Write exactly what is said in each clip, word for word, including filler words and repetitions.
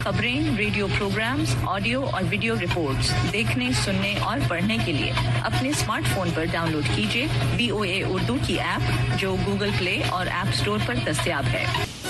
खबरें, radio programmes, audio और video reports देखने, सुनने और पढ़ने के लिए अपने स्मार्टफोन पर डाउनलोड कीजिए वीओए उर्दू की ऐप, जो गूगल प्ले और ऐप स्टोर पर दस्तयाब है।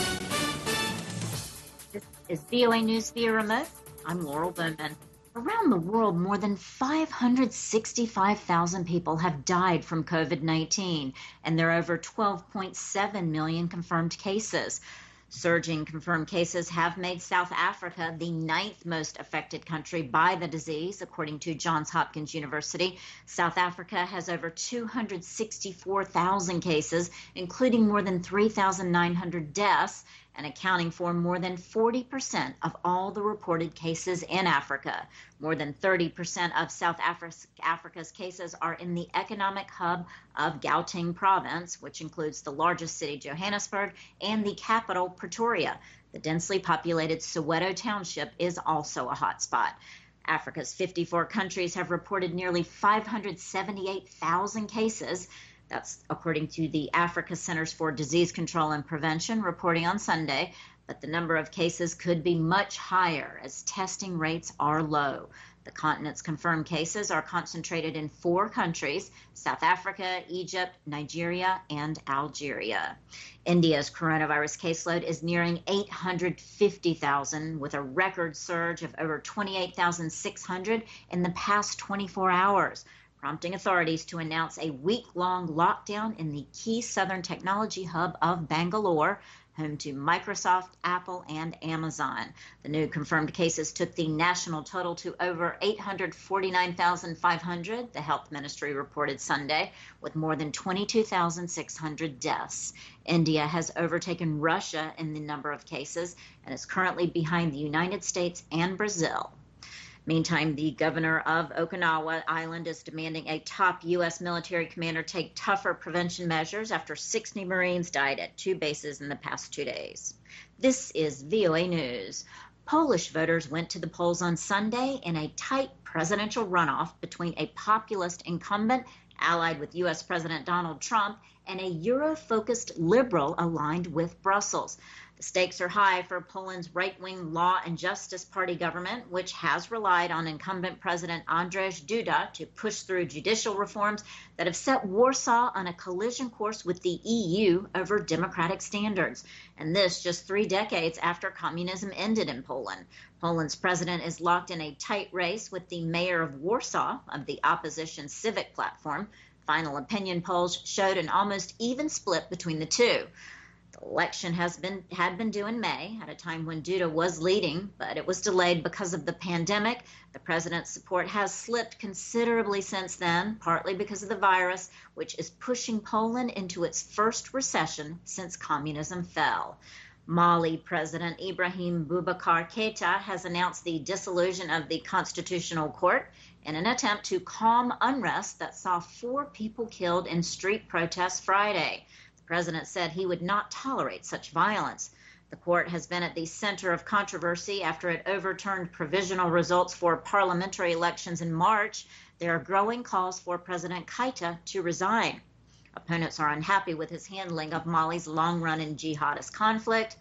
This is V O A News via remote. I'm Laurel Bowman. Around the world, more than five hundred sixty-five thousand people have died from COVID nineteen, and there are over twelve point seven million confirmed cases. Surging confirmed cases have made South Africa the ninth most affected country by the disease, according to Johns Hopkins University. South Africa has over two hundred sixty-four thousand cases, including more than three thousand nine hundred deaths, and accounting for more than forty percent of all the reported cases in Africa. More than thirty percent of South Africa's cases are in the economic hub of Gauteng province, which includes the largest city, Johannesburg, and the capital, Pretoria. The densely populated Soweto township is also a hotspot. Africa's fifty-four countries have reported nearly five hundred seventy-eight thousand cases. That's according to the Africa Centers for Disease Control and Prevention reporting on Sunday, but the number of cases could be much higher as testing rates are low. The continent's confirmed cases are concentrated in four countries: South Africa, Egypt, Nigeria, and Algeria. India's coronavirus caseload is nearing eight hundred fifty thousand, with a record surge of over twenty-eight thousand six hundred in the past twenty-four hours. Prompting authorities to announce a week-long lockdown in the key southern technology hub of Bangalore, home to Microsoft, Apple, and Amazon. The new confirmed cases took the national total to over eight hundred forty-nine thousand five hundred, the health ministry reported Sunday, with more than twenty-two thousand six hundred deaths. India has overtaken Russia in the number of cases and is currently behind the United States and Brazil. Meantime, the governor of Okinawa Island is demanding a top U S military commander take tougher prevention measures after sixty Marines died at two bases in the past two days. This is V O A News. Polish voters went to the polls on Sunday in a tight presidential runoff between a populist incumbent allied with U S President Donald Trump and a Euro-focused liberal aligned with Brussels. The stakes are high for Poland's right-wing Law and Justice Party government, which has relied on incumbent President Andrzej Duda to push through judicial reforms that have set Warsaw on a collision course with the E U over democratic standards. And this just three decades after communism ended in Poland. Poland's president is locked in a tight race with the mayor of Warsaw of the opposition Civic Platform. Final opinion polls showed an almost even split between the two. The election has been had been due in May, at a time when Duda was leading, but it was delayed because of the pandemic. The president's support has slipped considerably since then, partly because of the virus, which is pushing Poland into its first recession since communism fell. Mali President Ibrahim Boubacar Keita has announced the dissolution of the Constitutional Court in an attempt to calm unrest that saw four people killed in street protests Friday. The president said he would not tolerate such violence. The court has been at the center of controversy after it overturned provisional results for parliamentary elections in March. There are growing calls for President Keita to resign. Opponents are unhappy with his handling of Mali's long-running jihadist conflict,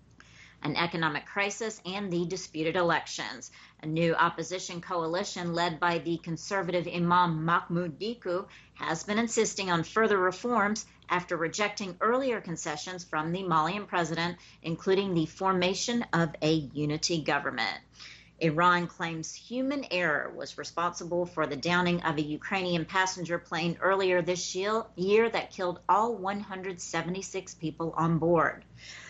an economic crisis, and the disputed elections. A new opposition coalition led by the conservative Imam Mahmoud Dicko has been insisting on further reforms after rejecting earlier concessions from the Malian president, including the formation of a unity government. Iran claims human error was responsible for the downing of a Ukrainian passenger plane earlier this year that killed all one hundred seventy-six people on board.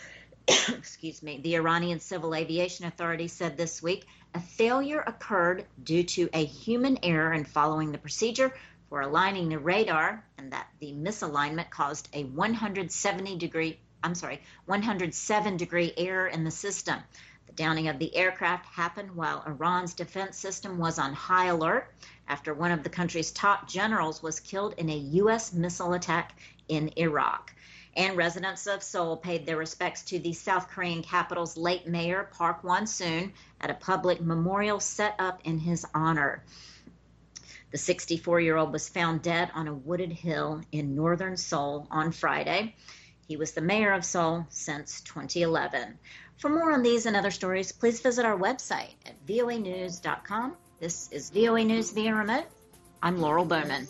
Excuse me. The Iranian Civil Aviation Authority said this week a failure occurred due to a human error in following the procedure for aligning the radar, and that the misalignment caused a one hundred seventy degree, I'm sorry, one hundred seven degree error in the system. The downing of the aircraft happened while Iran's defense system was on high alert after one of the country's top generals was killed in a U S missile attack in Iraq. And residents of Seoul paid their respects to the South Korean capital's late mayor, Park Won-soon, at a public memorial set up in his honor. The sixty-four-year-old was found dead on a wooded hill in northern Seoul on Friday. He was the mayor of Seoul since twenty eleven. For more on these and other stories, please visit our website at v o a news dot com. This is V O A News via Remote. I'm Laurel Bowman.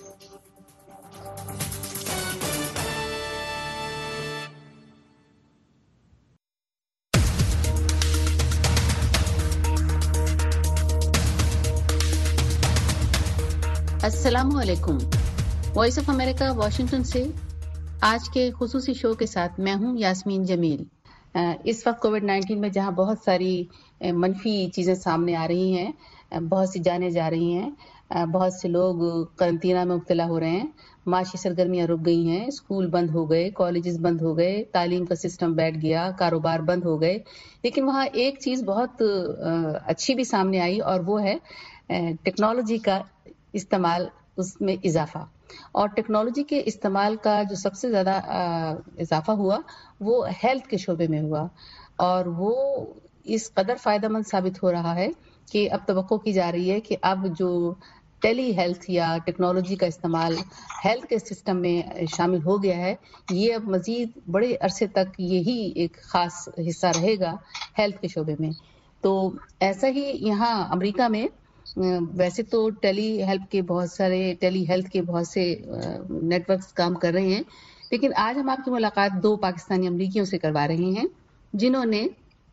अस्सलामु अलैकुम। Voice of America Washington से आज के खुसूसी show के साथ मैं हूं यास्मीन जमील। इस वक्त कोविड नाइन्टीन में जहां बहुत सारी मनफी चीज़ें सामने आ रही हैं, बहुत सी जानें जा रही हैं, बहुत से लोग करंतना में मुब्तला हो रहे हैं, माशी सरगर्मियां रुक गई हैं, स्कूल बंद हो गए, कॉलेजेस बंद हो गए, तालीम का सिस्टम बैठ गया, कारोबार बंद हो गए। लेकिन वहाँ एक चीज़ बहुत अच्छी भी सामने आई और वो है टेक्नोलॉजी का इस्तेमाल, उसमें इजाफा। और टेक्नोलॉजी के इस्तेमाल का जो सबसे ज़्यादा इजाफा हुआ वो हेल्थ के शोबे में हुआ, और वो इस कदर फ़ायदेमंद साबित हो रहा है कि अब तवक्को की जा रही है कि अब जो टेली हेल्थ या टेक्नोलॉजी का इस्तेमाल हेल्थ के सिस्टम में शामिल हो गया है, ये अब मज़ीद बड़े अरसे तक यही एक ख़ास हिस्सा रहेगा हेल्थ के शोबे में। तो ऐसा ही यहाँ अमेरिका में वैसे तो टेली हेल्थ के बहुत सारे टेली हेल्थ के बहुत से नेटवर्क्स काम कर रहे हैं, लेकिन आज हम आपकी मुलाकात दो पाकिस्तानी अमरीकियों से करवा रहे हैं जिन्होंने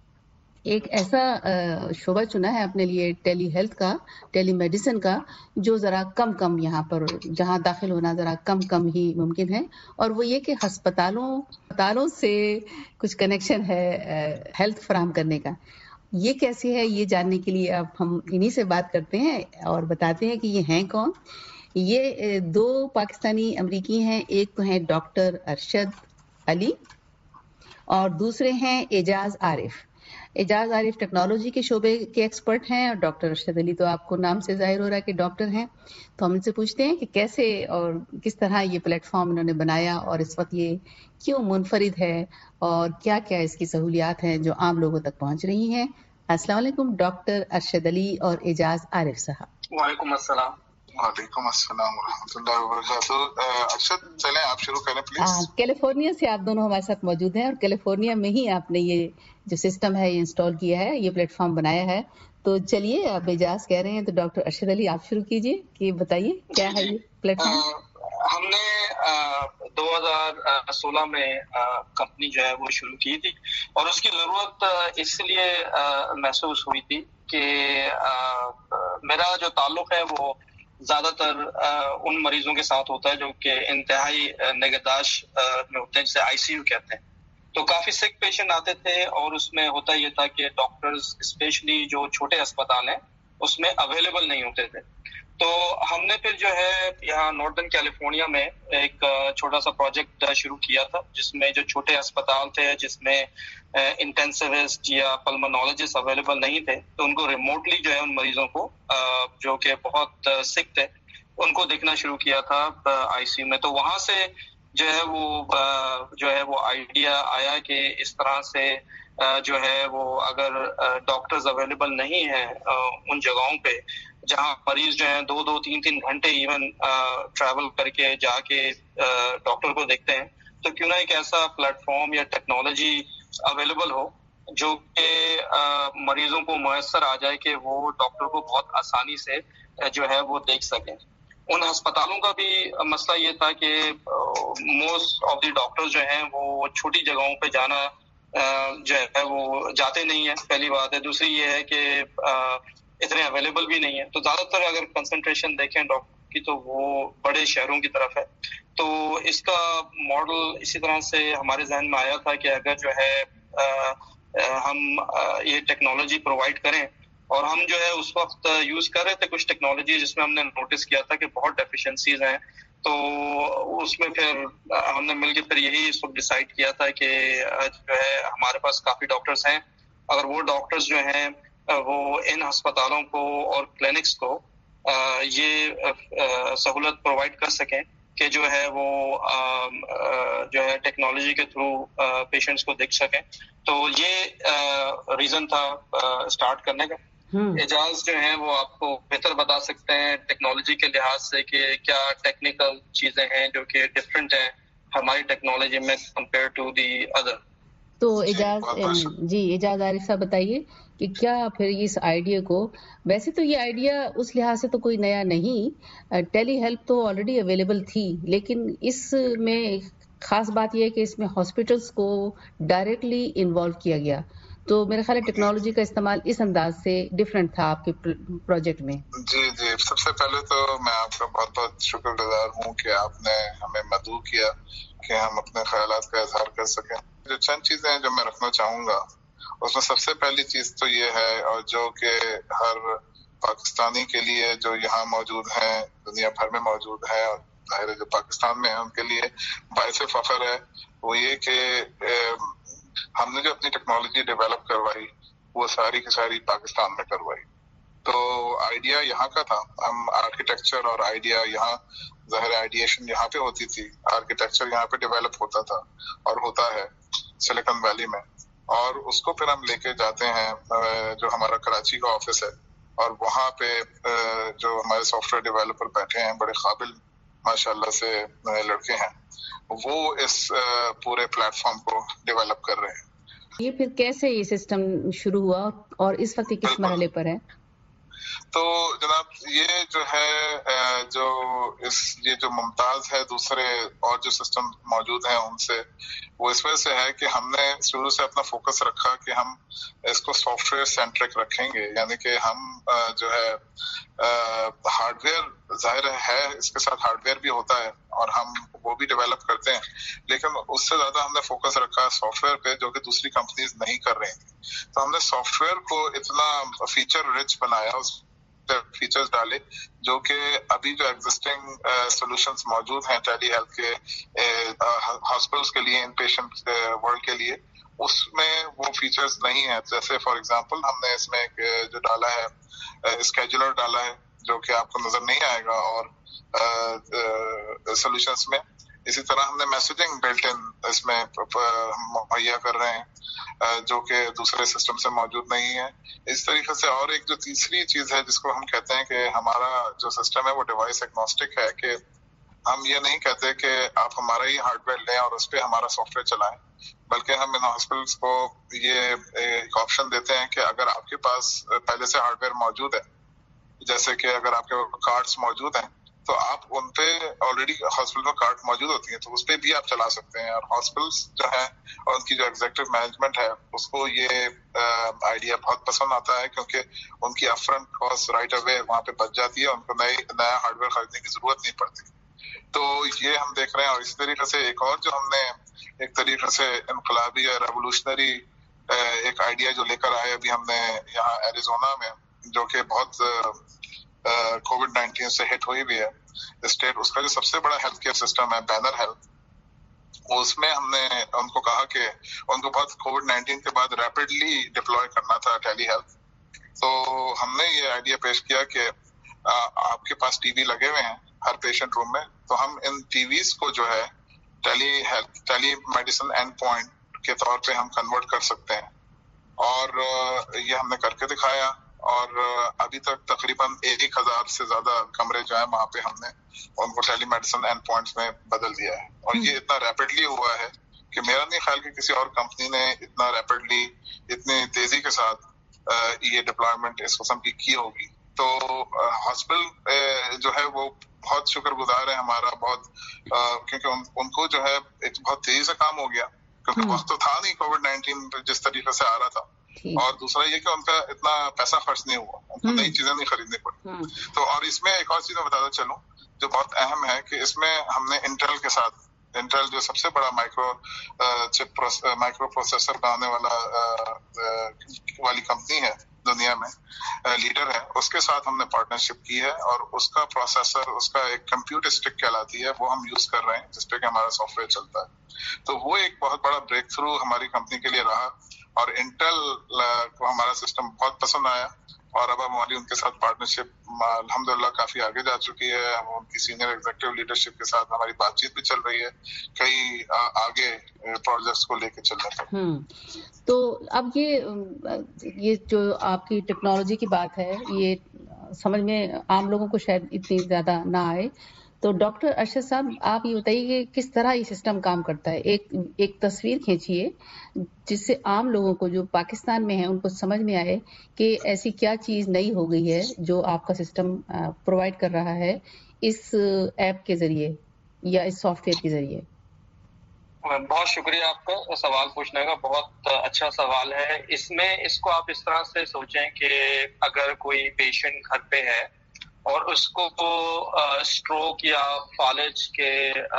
एक ऐसा शोबा चुना है अपने लिए टेली हेल्थ का, टेली मेडिसिन का, जो ज़रा कम कम यहाँ पर जहाँ दाखिल होना ज़रा कम कम ही मुमकिन है, और वो ये कि हस्पतालों अस्पतालों से कुछ कनेक्शन है हेल्थ फराहम करने का। ये कैसे है, ये जानने के लिए अब हम इन्हीं से बात करते हैं और बताते हैं कि ये हैं कौन। ये दो पाकिस्तानी अमरीकी हैं, एक तो हैं डॉक्टर अरशद अली और दूसरे हैं एजाज आरिफ। एजाज आरिफ टेक्नोलॉजी के शोबे के एक्सपर्ट हैं और डॉक्टर अरशद अली तो आपको नाम से जाहिर हो रहा है कि डॉक्टर हैं। तो हम इनसे पूछते हैं कि कैसे और किस तरह ये प्लेटफॉर्म इन्होंने बनाया और इस वक्त ये क्यों मुनफरिद है और क्या क्या इसकी सहूलियात हैं जो आम लोगों तक पहुंच रही हैं। अस्सलाम वालेकुम डॉक्टर अरशद अली और एजाज आरिफ साहब। वालेकुम अस्सलाम। वालेकुम अस्सलाम वरहमतुल्लाहि वबरकातुहू। अरशद चलें आप शुरू करें प्लीज। कैलिफोर्निया से आप दोनों हमारे साथ मौजूद हैं और कैलिफोर्निया में ही आपने ये जो सिस्टम है ये इंस्टॉल किया है, ये प्लेटफॉर्म बनाया है। तो चलिए आप एजाज कह रहे हैं तो डॉक्टर अरशद अली आप शुरू कीजिए कि बताइए क्या है ये प्लेटफॉर्म। हमने दो हज़ार सोलह में कंपनी जो है वो शुरू की थी और उसकी ज़रूरत इसलिए महसूस हुई थी कि मेरा जो ताल्लुक है वो ज़्यादातर उन मरीजों के साथ होता है जो कि इंतहाई निगहदाश्त में होते हैं, जिसे आईसीयू कहते हैं। तो काफ़ी सिक पेशेंट आते थे और उसमें होता ये था कि डॉक्टर्स स्पेशली जो छोटे अस्पताल हैं उसमें अवेलेबल नहीं होते थे। तो हमने फिर जो है यहाँ नॉर्दर्न कैलिफोर्निया में एक छोटा सा प्रोजेक्ट शुरू किया था जिसमें जो छोटे अस्पताल थे जिसमें इंटेंसिविस्ट या पल्मोनोलॉजिस्ट अवेलेबल नहीं थे तो उनको रिमोटली जो है उन मरीजों को जो कि बहुत सिक थे उनको देखना शुरू किया था आईसीयू में। तो वहाँ से जो है वो जो है वो आइडिया आया कि इस तरह से जो है वो अगर डॉक्टर्स अवेलेबल नहीं है उन जगहों पे जहाँ मरीज जो है दो दो तीन तीन घंटे इवन ट्रैवल करके जाके डॉक्टर को देखते हैं, तो क्यों ना एक ऐसा प्लेटफॉर्म या टेक्नोलॉजी अवेलेबल हो जो कि मरीजों को मुयस्सर आ जाए कि वो डॉक्टर को बहुत आसानी से जो है वो देख सकें। उन अस्पतालों का भी मसला ये था कि मोस्ट ऑफ द डॉक्टर्स जो हैं वो छोटी जगहों पे जाना जो है वो जाते नहीं है, पहली बात है। दूसरी ये है कि इतने अवेलेबल भी नहीं है। तो ज्यादातर अगर कंसंट्रेशन देखें डॉक्टर की तो वो बड़े शहरों की तरफ है। तो इसका मॉडल इसी तरह से हमारे जहन में आया था कि अगर जो है आ, आ, हम आ, ये टेक्नोलॉजी प्रोवाइड करें, और हम जो है उस वक्त यूज कर रहे थे कुछ टेक्नोलॉजी जिसमें हमने नोटिस किया था कि बहुत डेफिशिएंसीज हैं। तो उसमें फिर हमने मिलकर फिर यही इस वक्त डिसाइड किया था कि जो है हमारे पास काफी डॉक्टर्स हैं, अगर वो डॉक्टर्स जो हैं वो इन अस्पतालों को और क्लिनिक्स को ये सहूलत प्रोवाइड कर सकें कि जो है वो जो है टेक्नोलॉजी के थ्रू पेशेंट्स को देख सकें। तो ये रीजन था स्टार्ट करने का। एजाज जो है वो आपको बेहतर बता सकते हैं टेक्नोलॉजी के लिहाज से कि क्या टेक्निकल चीजें हैं जो कि डिफरेंट हैं हमारी टेक्नोलॉजी में कंपेयर टू दी अदर। تو اعجاز جی اعجاز عارف صاحب بتائیے کہ کیا پھر اس آئیڈیا کو، ویسے تو یہ آئیڈیا اس لحاظ سے تو کوئی نیا نہیں، ٹیلی ہیلپ تو آلریڈی اویلیبل تھی، لیکن اس میں خاص بات یہ ہے کہ اس میں ہاسپٹلس کو ڈائریکٹلی انوالو کیا گیا، تو میرے خیال ہے ٹیکنالوجی کا استعمال اس انداز سے ڈفرینٹ تھا آپ کے پروجیکٹ میں. جی جی سب سے پہلے تو میں آپ کا بہت بہت شکر گزار ہوں کہ آپ نے ہمیں مدعو کیا کہ ہم اپنے خیالات کا اظہار کر سکیں. جو چند چیزیں ہیں جو میں رکھنا چاہوں گا اس میں سب سے پہلی چیز تو یہ ہے، اور جو کہ ہر پاکستانی کے لیے جو یہاں موجود ہیں، دنیا بھر میں موجود ہے، اور ظاہر ہے جو پاکستان میں ہیں ان کے لیے باعث فخر ہے، وہ یہ کہ ہم نے جو اپنی ٹیکنالوجی ڈیولپ کروائی وہ ساری کی ساری پاکستان میں کروائی. تو آئیڈیا یہاں کا تھا، ہم آرکیٹیکچر اور آئیڈیا یہاں، ظاہر آئیڈیشن یہاں پہ ہوتی تھی، آرکیٹیکچر یہاں پہ ڈیولپ ہوتا تھا اور ہوتا ہے سلیکن ویلی میں، اور اس کو پھر ہم لے کے جاتے ہیں جو ہمارا کراچی کا آفس ہے، اور وہاں پہ جو ہمارے سافٹ ویئر ڈیولپر بیٹھے ہیں، بڑے قابل ماشاءاللہ سے لڑکے ہیں، وہ اس پورے پلیٹ فارم کو ڈیولپ کر رہے ہیں. یہ پھر کیسے یہ سسٹم شروع ہوا اور اس وقت کس مرحلے پر ہے؟ تو جناب یہ جو ہے جو اس یہ جو ممتاز ہے دوسرے اور جو سسٹم موجود ہیں ان سے، وہ اس وجہ سے ہے کہ ہم نے شروع سے اپنا فوکس رکھا کہ ہم اس کو سافٹ ویئر سینٹرک رکھیں گے، یعنی کہ ہم جو ہے ہارڈ ویئر ظاہر ہے اس کے ساتھ ہارڈ ویئر بھی ہوتا ہے اور ہم وہ بھی ڈیولپ کرتے ہیں، لیکن اس سے زیادہ ہم نے فوکس رکھا سافٹ ویئر پہ، جو کہ دوسری کمپنیز نہیں کر رہی تھیں. تو ہم نے سافٹ ویئر کو اتنا فیچر رچ بنایا، اس فیچرز ڈالے جو کہ ابھی جو ایگزسٹنگ سولوشنز موجود ہیں ٹیلی ہیلتھ کے ہاسپٹلس کے لیے، ان پیشنٹ ورلڈ کے لیے، اس میں وہ فیچرز نہیں ہیں. جیسے فار ایگزامپل ہم نے اس میں جو ڈالا ہے اسکیجولر ڈالا ہے جو کہ آپ کو نظر نہیں آئے گا اور سولوشنز میں. اسی طرح ہم نے میسیجنگ بلٹ ان اس میں مہیا کر رہے ہیں جو کہ دوسرے سسٹم سے موجود نہیں ہے. اس طریقے سے اور ایک جو تیسری چیز ہے جس کو ہم کہتے ہیں کہ ہمارا جو سسٹم ہے وہ ڈیوائس ایگنوسٹک ہے، کہ ہم یہ نہیں کہتے کہ آپ ہمارا ہی ہارڈ ویئر لیں اور اس پہ ہمارا سافٹ ویئر چلائیں، بلکہ ہم ان ہاسپٹلس کو یہ ایک آپشن دیتے ہیں کہ اگر آپ کے پاس پہلے سے ہارڈ ویئر موجود ہے، جیسے کہ اگر آپ کے کارڈز موجود ہیں تو آپ ان پہ آلریڈی ہاسپٹل میں کارڈ موجود ہوتی ہیں تو اس پہ بھی آپ چلا سکتے ہیں. اور ہاسپٹلس جو ہیں اور ان کی جو ایگزیکٹو مینجمنٹ ہے اس کو یہ آئیڈیا بہت پسند آتا ہے، کیونکہ ان کی upfront cost right away وہاں پہ بچ جاتی ہے، ان کو نئے نیا ہارڈ ویئر خریدنے کی ضرورت نہیں پڑتی. تو یہ ہم دیکھ رہے ہیں. اور اسی طریقے سے ایک اور جو ہم نے ایک طریقے سے انقلابی یا ریولیوشنری ایک آئیڈیا جو لے کر آئے ابھی ہم نے یہاں ایریزونا میں، جو کہ بہت کووڈ نائنٹین سے ہٹ ہوئی بھی ہے اسٹیٹ، اس کا جو سب سے بڑا ہیلتھ کیئر سسٹم ہے بینر ہیلتھ، اس میں ہم نے ان کو کہا کہ ان کو بہت کووڈ نائنٹین کے بعد ریپڈلی ڈپلوائے کرنا تھا ٹیلی ہیلتھ. تو ہم نے یہ آئیڈیا پیش کیا کہ آپ کے پاس ٹی وی لگے ہوئے ہیں ہر پیشنٹ روم میں، تو ہم ان ٹی ویز کو جو ہے telehealth telemedicine end point کے طور پہ ہم کنورٹ کر سکتے ہیں. اور یہ ہم نے کر کے دکھایا، اور ابھی تک تقریباً ایک ہزار سے زیادہ کمرے جو ہیں وہاں پہ ہم نے ان کو ٹیلی میڈیسن اینڈ پوائنٹس میں بدل دیا ہے. اور یہ اتنا ریپڈلی ہوا ہے کہ میرا نہیں خیال کہ کسی اور کمپنی نے اتنا ریپڈلی اتنی تیزی کے ساتھ یہ ڈپلائمنٹ اس قسم کی کی ہوگی. تو ہاسپٹل جو ہے وہ بہت شکر گزار ہے ہمارا، بہت کیونکہ ان کو جو ہے ایک بہت تیزی سے کام ہو گیا، کیونکہ وقت تو تھا نہیں کووڈ نائنٹین جس طریقے سے آ رہا تھا. اور دوسرا یہ کہ ان کا اتنا پیسہ خرچ نہیں ہوا، ان کو نئی چیزیں نہیں خریدنی پڑی. تو اور اس میں ایک اور چیز میں بتاتا چلوں جو بہت اہم ہے کہ اس میں ہم نے انٹیل کے ساتھ، انٹیل جو سب سے بڑا مائکرو چپ مائکرو پروسیسر بنانے والا والی کمپنی ہے دنیا میں، لیڈر ہے، اس کے ساتھ ہم نے پارٹنرشپ کی ہے، اور اس کا پروسیسر، اس کا ایک کمپیوٹ اسٹک کہلاتی ہے، وہ ہم یوز کر رہے ہیں جس پہ کہ ہمارا سافٹ ویئر چلتا ہے. تو وہ ایک بہت بڑا بریک تھرو ہماری کمپنی کے لیے رہا، اور انٹیل کو ہمارا سسٹم بہت پسند آیا، اور اب ہماری ان کے ساتھ پارٹنرشپ الحمدللہ کافی آگے جا چکی ہے. ان کی سینئر ایگزیکٹو لیڈرشپ کے ساتھ ہماری بات چیت بھی چل رہی ہے کئی آگے پروجیکٹس کو لے کے چل رہے ہیں. تو اب یہ یہ جو آپ کی ٹیکنالوجی کی بات ہے، یہ سمجھ میں عام لوگوں کو شاید اتنی زیادہ نہ آئے، تو ڈاکٹر ارشد صاحب آپ یہ بتائیے کہ کس طرح یہ سسٹم کام کرتا ہے. ایک ایک تصویر کھینچیے جس سے عام لوگوں کو جو پاکستان میں ہیں ان کو سمجھ میں آئے کہ ایسی کیا چیز نئی ہو گئی ہے جو آپ کا سسٹم پرووائڈ کر رہا ہے اس ایپ کے ذریعے یا اس سافٹ ویئر کے ذریعے. بہت شکریہ آپ کا سوال پوچھنے کا, بہت اچھا سوال ہے. اس میں اس کو آپ اس طرح سے سوچیں کہ اگر کوئی پیشنٹ گھر پہ ہے اور اس کو اسٹروک یا فالج کے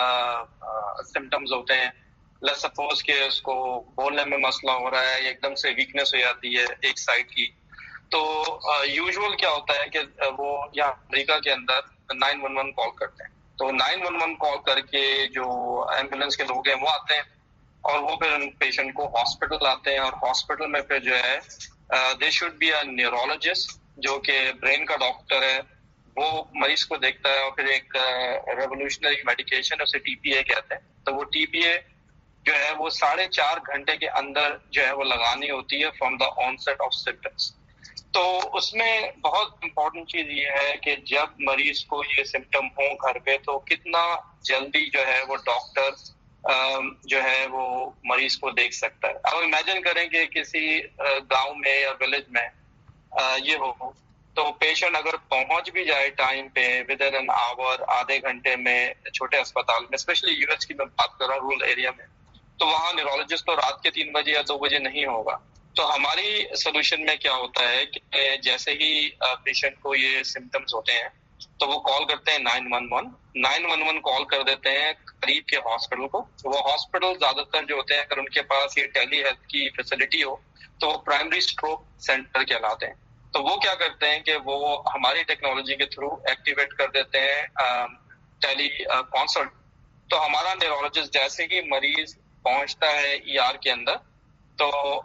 سمٹمز ہوتے ہیں, لیٹ سپوز کہ اس کو بولنے میں مسئلہ ہو رہا ہے, ایک دم سے ویکنیس ہو جاتی ہے ایک سائڈ کی, تو یوزول کیا ہوتا ہے کہ وہ یہاں امریکہ کے اندر نائن ون ون کال کرتے ہیں. تو نائن ون ون کال کر کے جو ایمبولینس کے لوگ ہیں وہ آتے ہیں اور وہ پھر ان پیشنٹ کو ہاسپٹل آتے ہیں, اور ہاسپٹل میں پھر جو ہے they should be a neurologist جو کہ برین کا ڈاکٹر ہے, وہ مریض کو دیکھتا ہے, اور پھر ایک ریولیوشنری میڈیکیشن ہے اسے ٹی پی اے کہتے ہیں. تو وہ ٹی پی اے جو ہے وہ ساڑھے چار گھنٹے کے اندر جو ہے وہ لگانی ہوتی ہے from the onset of symptoms. تو اس میں بہت امپورٹنٹ چیز یہ ہے کہ جب مریض کو یہ سمٹم ہوں گھر پہ تو کتنا جلدی جو ہے وہ ڈاکٹر جو ہے وہ مریض کو دیکھ سکتا ہے. اب امیجن کریں کہ کسی گاؤں میں یا ولیج میں یہ ہو تو پیشنٹ اگر پہنچ بھی جائے ٹائم پہ ود ان این آور, آدھے گھنٹے میں چھوٹے اسپتال میں, اسپیشلی یو ایس کی میں بات کر رہا ہوں رورل ایریا میں, تو وہاں نیورولوجسٹ تو رات کے تین بجے یا دو بجے نہیں ہوگا. تو ہماری سولوشن میں کیا ہوتا ہے کہ جیسے ہی پیشنٹ کو یہ سمٹمز ہوتے ہیں تو وہ کال کرتے ہیں nine one one nine one one call کر دیتے ہیں قریب کے ہاسپٹل کو. وہ ہاسپٹل زیادہ تر جو ہوتے ہیں اگر ان کے پاس یہ ٹیلی ہیلتھ کی فیسلٹی ہو تو وہ پرائمری اسٹروک سینٹر کہلاتے ہیں. تو وہ کیا کرتے ہیں کہ وہ ہماری ٹیکنالوجی کے تھرو ایکٹیویٹ کر دیتے ہیں ٹیلی کنسلٹ. تو ہمارا نیورولوجسٹ جیسے ہی مریض پہنچتا ہے ای آر کے اندر تو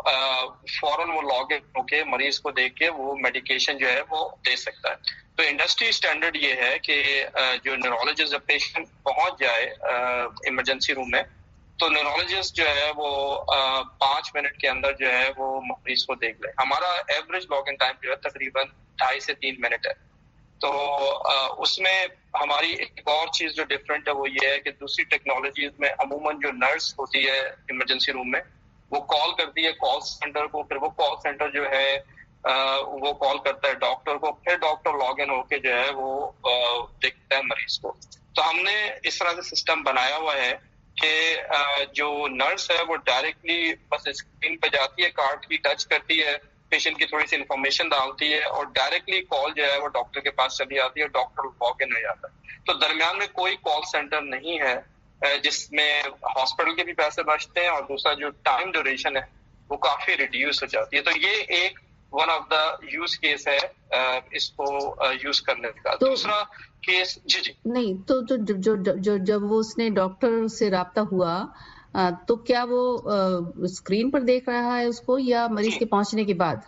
فوراً وہ لاگ ان ہو کے مریض کو دیکھ کے وہ میڈیکیشن جو ہے وہ دے سکتا ہے. تو انڈسٹری اسٹینڈرڈ یہ ہے کہ جو نیورولوجسٹ جب پیشنٹ پہنچ جائے ایمرجنسی روم میں تو نیورولوجسٹ جو ہے وہ پانچ منٹ کے اندر جو ہے وہ مریض کو دیکھ لے. ہمارا ایوریج لاگ ان ٹائم جو ہے تقریباً ڈھائی سے تین منٹ ہے. تو اس میں ہماری ایک اور چیز جو ڈفرینٹ ہے وہ یہ ہے کہ دوسری ٹیکنالوجیز میں عموماً جو نرس ہوتی ہے ایمرجنسی روم میں وہ کال کرتی ہے کال سینٹر کو, پھر وہ کال سینٹر جو ہے وہ کال کرتا ہے ڈاکٹر کو, پھر ڈاکٹر لاگ ان ہو کے جو ہے وہ دیکھتا ہے مریض کو. تو ہم نے اس طرح سے سسٹم بنایا ہوا ہے کہ جو نرس ہے وہ ڈائریکٹلی بس اسکرین پہ جاتی ہے, کارڈ کی ٹچ کرتی ہے, پیشنٹ کی تھوڑی سی انفارمیشن ڈالتی ہے اور ڈائریکٹلی کال جو ہے وہ ڈاکٹر کے پاس چلی آتی ہے, ڈاکٹر واک ان ہو جاتا ہے. تو درمیان میں کوئی کال سینٹر نہیں ہے جس میں ہاسپٹل کے بھی پیسے بچتے ہیں اور دوسرا جو ٹائم ڈیوریشن ہے وہ کافی ریڈیوس ہو جاتی ہے. تو یہ ایک one of the use case ہے اس کو یوز کرنے کا. دوسرا کیس جی جی نہیں تو جو جب وہ اس نے ڈاکٹر سے رابطہ ہوا تو کیا وہ اسکرین پر دیکھ رہا ہے اس کو یا مریض کے پہنچنے کے بعد؟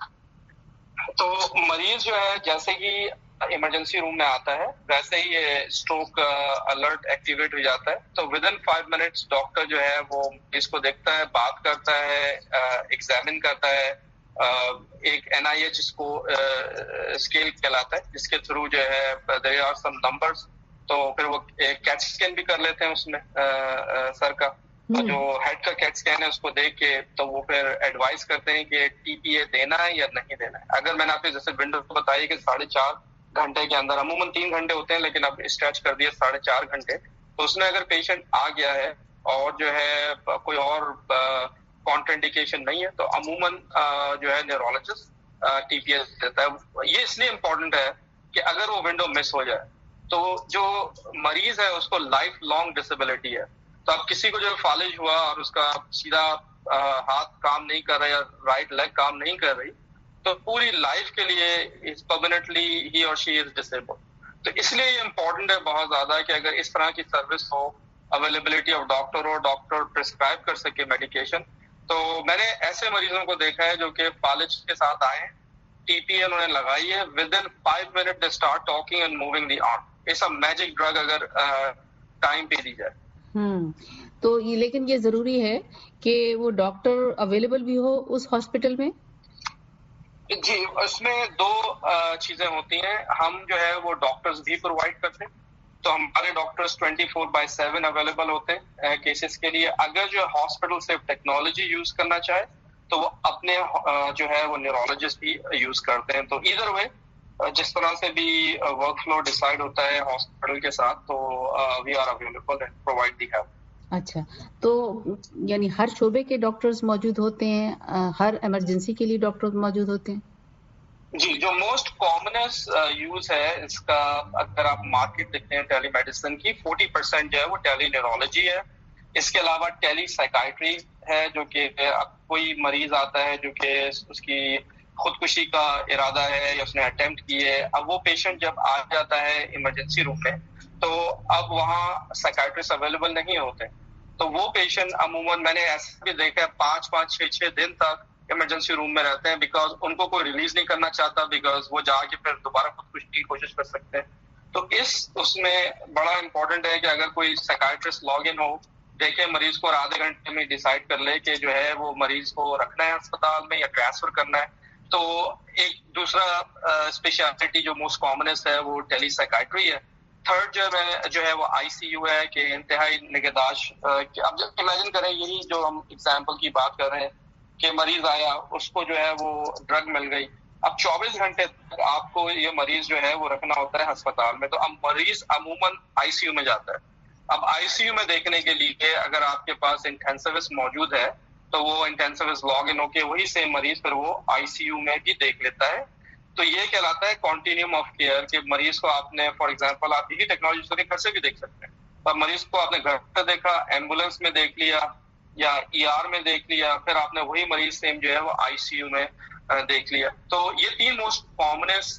تو مریض جو ہے جیسے ہی ایمرجنسی روم میں آتا ہے ویسے ہی یہ اسٹروک الرٹ ایکٹیویٹ ہو جاتا ہے. تو within five minutes doctor جو ہے وہ اس کو دیکھتا ہے, بات کرتا ہے, ایگزامن کرتا ہے. ایک این آئی ایچ اس کو اسکیل کہلاتا ہے جس کے تھرو جو ہے دیر آر سم نمبرس. تو پھر وہ کیٹ اسکین بھی کر لیتے ہیں اس میں سر کا, جو ہیڈ کا کیٹ اسکین ہے اس کو دیکھ کے تو وہ پھر ایڈوائز کرتے ہیں کہ ٹی پی اے دینا ہے یا نہیں دینا ہے. اگر میں نے آپ کو جیسے ونڈو بتائی کہ ساڑھے چار گھنٹے کے اندر, عموماً تین گھنٹے ہوتے ہیں لیکن اب اسٹریچ کر دیا ساڑھے چار گھنٹے, تو اس میں اگر پیشنٹ آ گیا ہے اور جو ہے کوئی اور کانٹر انڈیکیشن نہیں ہے تو عموماً جو ہے نیورولوجسٹ ٹی پی ایس دیتا ہے. یہ اس لیے امپورٹنٹ ہے کہ اگر وہ ونڈو مس ہو جائے تو جو مریض ہے اس کو لائف لانگ ڈسیبلٹی ہے. تو اب کسی کو جو فالج ہوا اور اس کا سیدھا ہاتھ کام نہیں کر رہا یا رائٹ لیگ کام نہیں کر رہی تو پوری لائف کے لیے پرماننٹلی ہی اور شی از ڈسیبل. تو اس لیے یہ امپورٹنٹ ہے بہت زیادہ کہ اگر اس طرح کی سروس ہو, اویلیبلٹی آف ڈاکٹر ہو, ڈاکٹر پرسکرائب کر سکے میڈیکیشن. تو میں نے ایسے مریضوں کو دیکھا ہے جو کہ فالج کے ساتھ آئے, ٹی پی انہوں نے لگائی ہے, within five minute they start talking and moving the arm. ایسا میجک ڈرگ اگر ٹائم پہ دی جائے. ہوں تو یہ لیکن یہ ضروری ہے کہ وہ ڈاکٹر اویلیبل بھی ہو اس ہاسپٹل میں. جی اس میں دو چیزیں ہوتی ہیں. ہم جو ہے وہ ڈاکٹرز بھی پرووائڈ کرتے ہیں تو ہمارے doctors twenty four by seven available ہوتے ہیں کیسز کے لیے. اگر جو ہاسپٹل صرف ٹیکنالوجی یوز کرنا چاہے تو وہ اپنے جو ہے وہ نیورولوجسٹ بھی یوز کرتے ہیں. تو ادھر وے جس طرح سے بھی ورک فلو ڈیسائیڈ ہوتا ہے ہاسپٹل کے ساتھ, تو we are available and provide the help. اچھا, تو یعنی ہر شعبے کے ڈاکٹرز موجود ہوتے ہیں, ہر ایمرجنسی کے لیے ڈاکٹر موجود ہوتے ہیں؟ جی, جو موسٹ کامنس یوز ہے اس کا, اگر آپ مارکیٹ دیکھتے ہیں ٹیلی میڈیسن کی, فورٹی پرسینٹ جو ہے وہ ٹیلی نیورولوجی ہے. اس کے علاوہ ٹیلی سائیکائٹری ہے, جو کہ کوئی مریض آتا ہے جو کہ اس کی خودکشی کا ارادہ ہے یا اس نے اٹیمپٹ کی ہے, اب وہ پیشنٹ جب آ جاتا ہے ایمرجنسی روم میں تو اب وہاں سائیکائٹرسٹ اویلیبل نہیں ہوتے. تو وہ پیشنٹ عموماً میں نے ایسا بھی دیکھا ہے پانچ پانچ چھ چھ دن تک ایمرجنسی روم میں رہتے ہیں, بیکاز ان کو کوئی ریلیز نہیں کرنا چاہتا, بیکاز وہ جا کے پھر دوبارہ خودکشی کی کوشش کر سکتے ہیں. تو اس اس میں بڑا امپورٹنٹ ہے کہ اگر کوئی سائیکائٹرسٹ لاگ ان ہو, دیکھے مریض کو اور آدھے گھنٹے میں ڈیسائیڈ کر لے کہ جو ہے وہ مریض کو رکھنا ہے اسپتال میں یا ٹرانسفر کرنا ہے. تو ایک دوسرا اسپیشلٹی جو موسٹ کامنس ہے وہ ٹیلی سائیکائٹری ہے. تھرڈ جو ہے جو ہے وہ آئی سی یو ہے کہ انتہائی نگہداشت. اب جب امیجن کریں یہی جو ہم اگزامپل کی بات کر رہے ہیں کہ مریض آیا, اس کو جو ہے وہ ڈرگ مل گئی, اب چوبیس گھنٹے تک آپ کو یہ مریض جو ہے وہ رکھنا ہوتا ہے ہسپتال میں. تو اب مریض عموماً آئی سی یو میں جاتا ہے. اب آئی سی یو میں دیکھنے کے لیے اگر آپ کے پاس انٹینسوسٹ موجود ہے تو وہ انٹینسوسٹ لاگ ان ہو کے وہی سیم مریض پھر وہ آئی سی یو میں بھی دیکھ لیتا ہے. تو یہ کہلاتا ہے کنٹینیوم آف کیئر, کہ مریض کو آپ نے فار ایگزامپل آپ یہی ٹیکنالوجی سے گھر سے بھی دیکھ سکتے ہیں, اور مریض کو آپ نے گھر سے دیکھا, ایمبولینس میں دیکھ لیا یا ای آر میں دیکھ لیا, پھر آپ نے وہی مریض سیم جو ہے وہ آئی سی یو میں دیکھ لیا. تو یہ تین موسٹ کامنس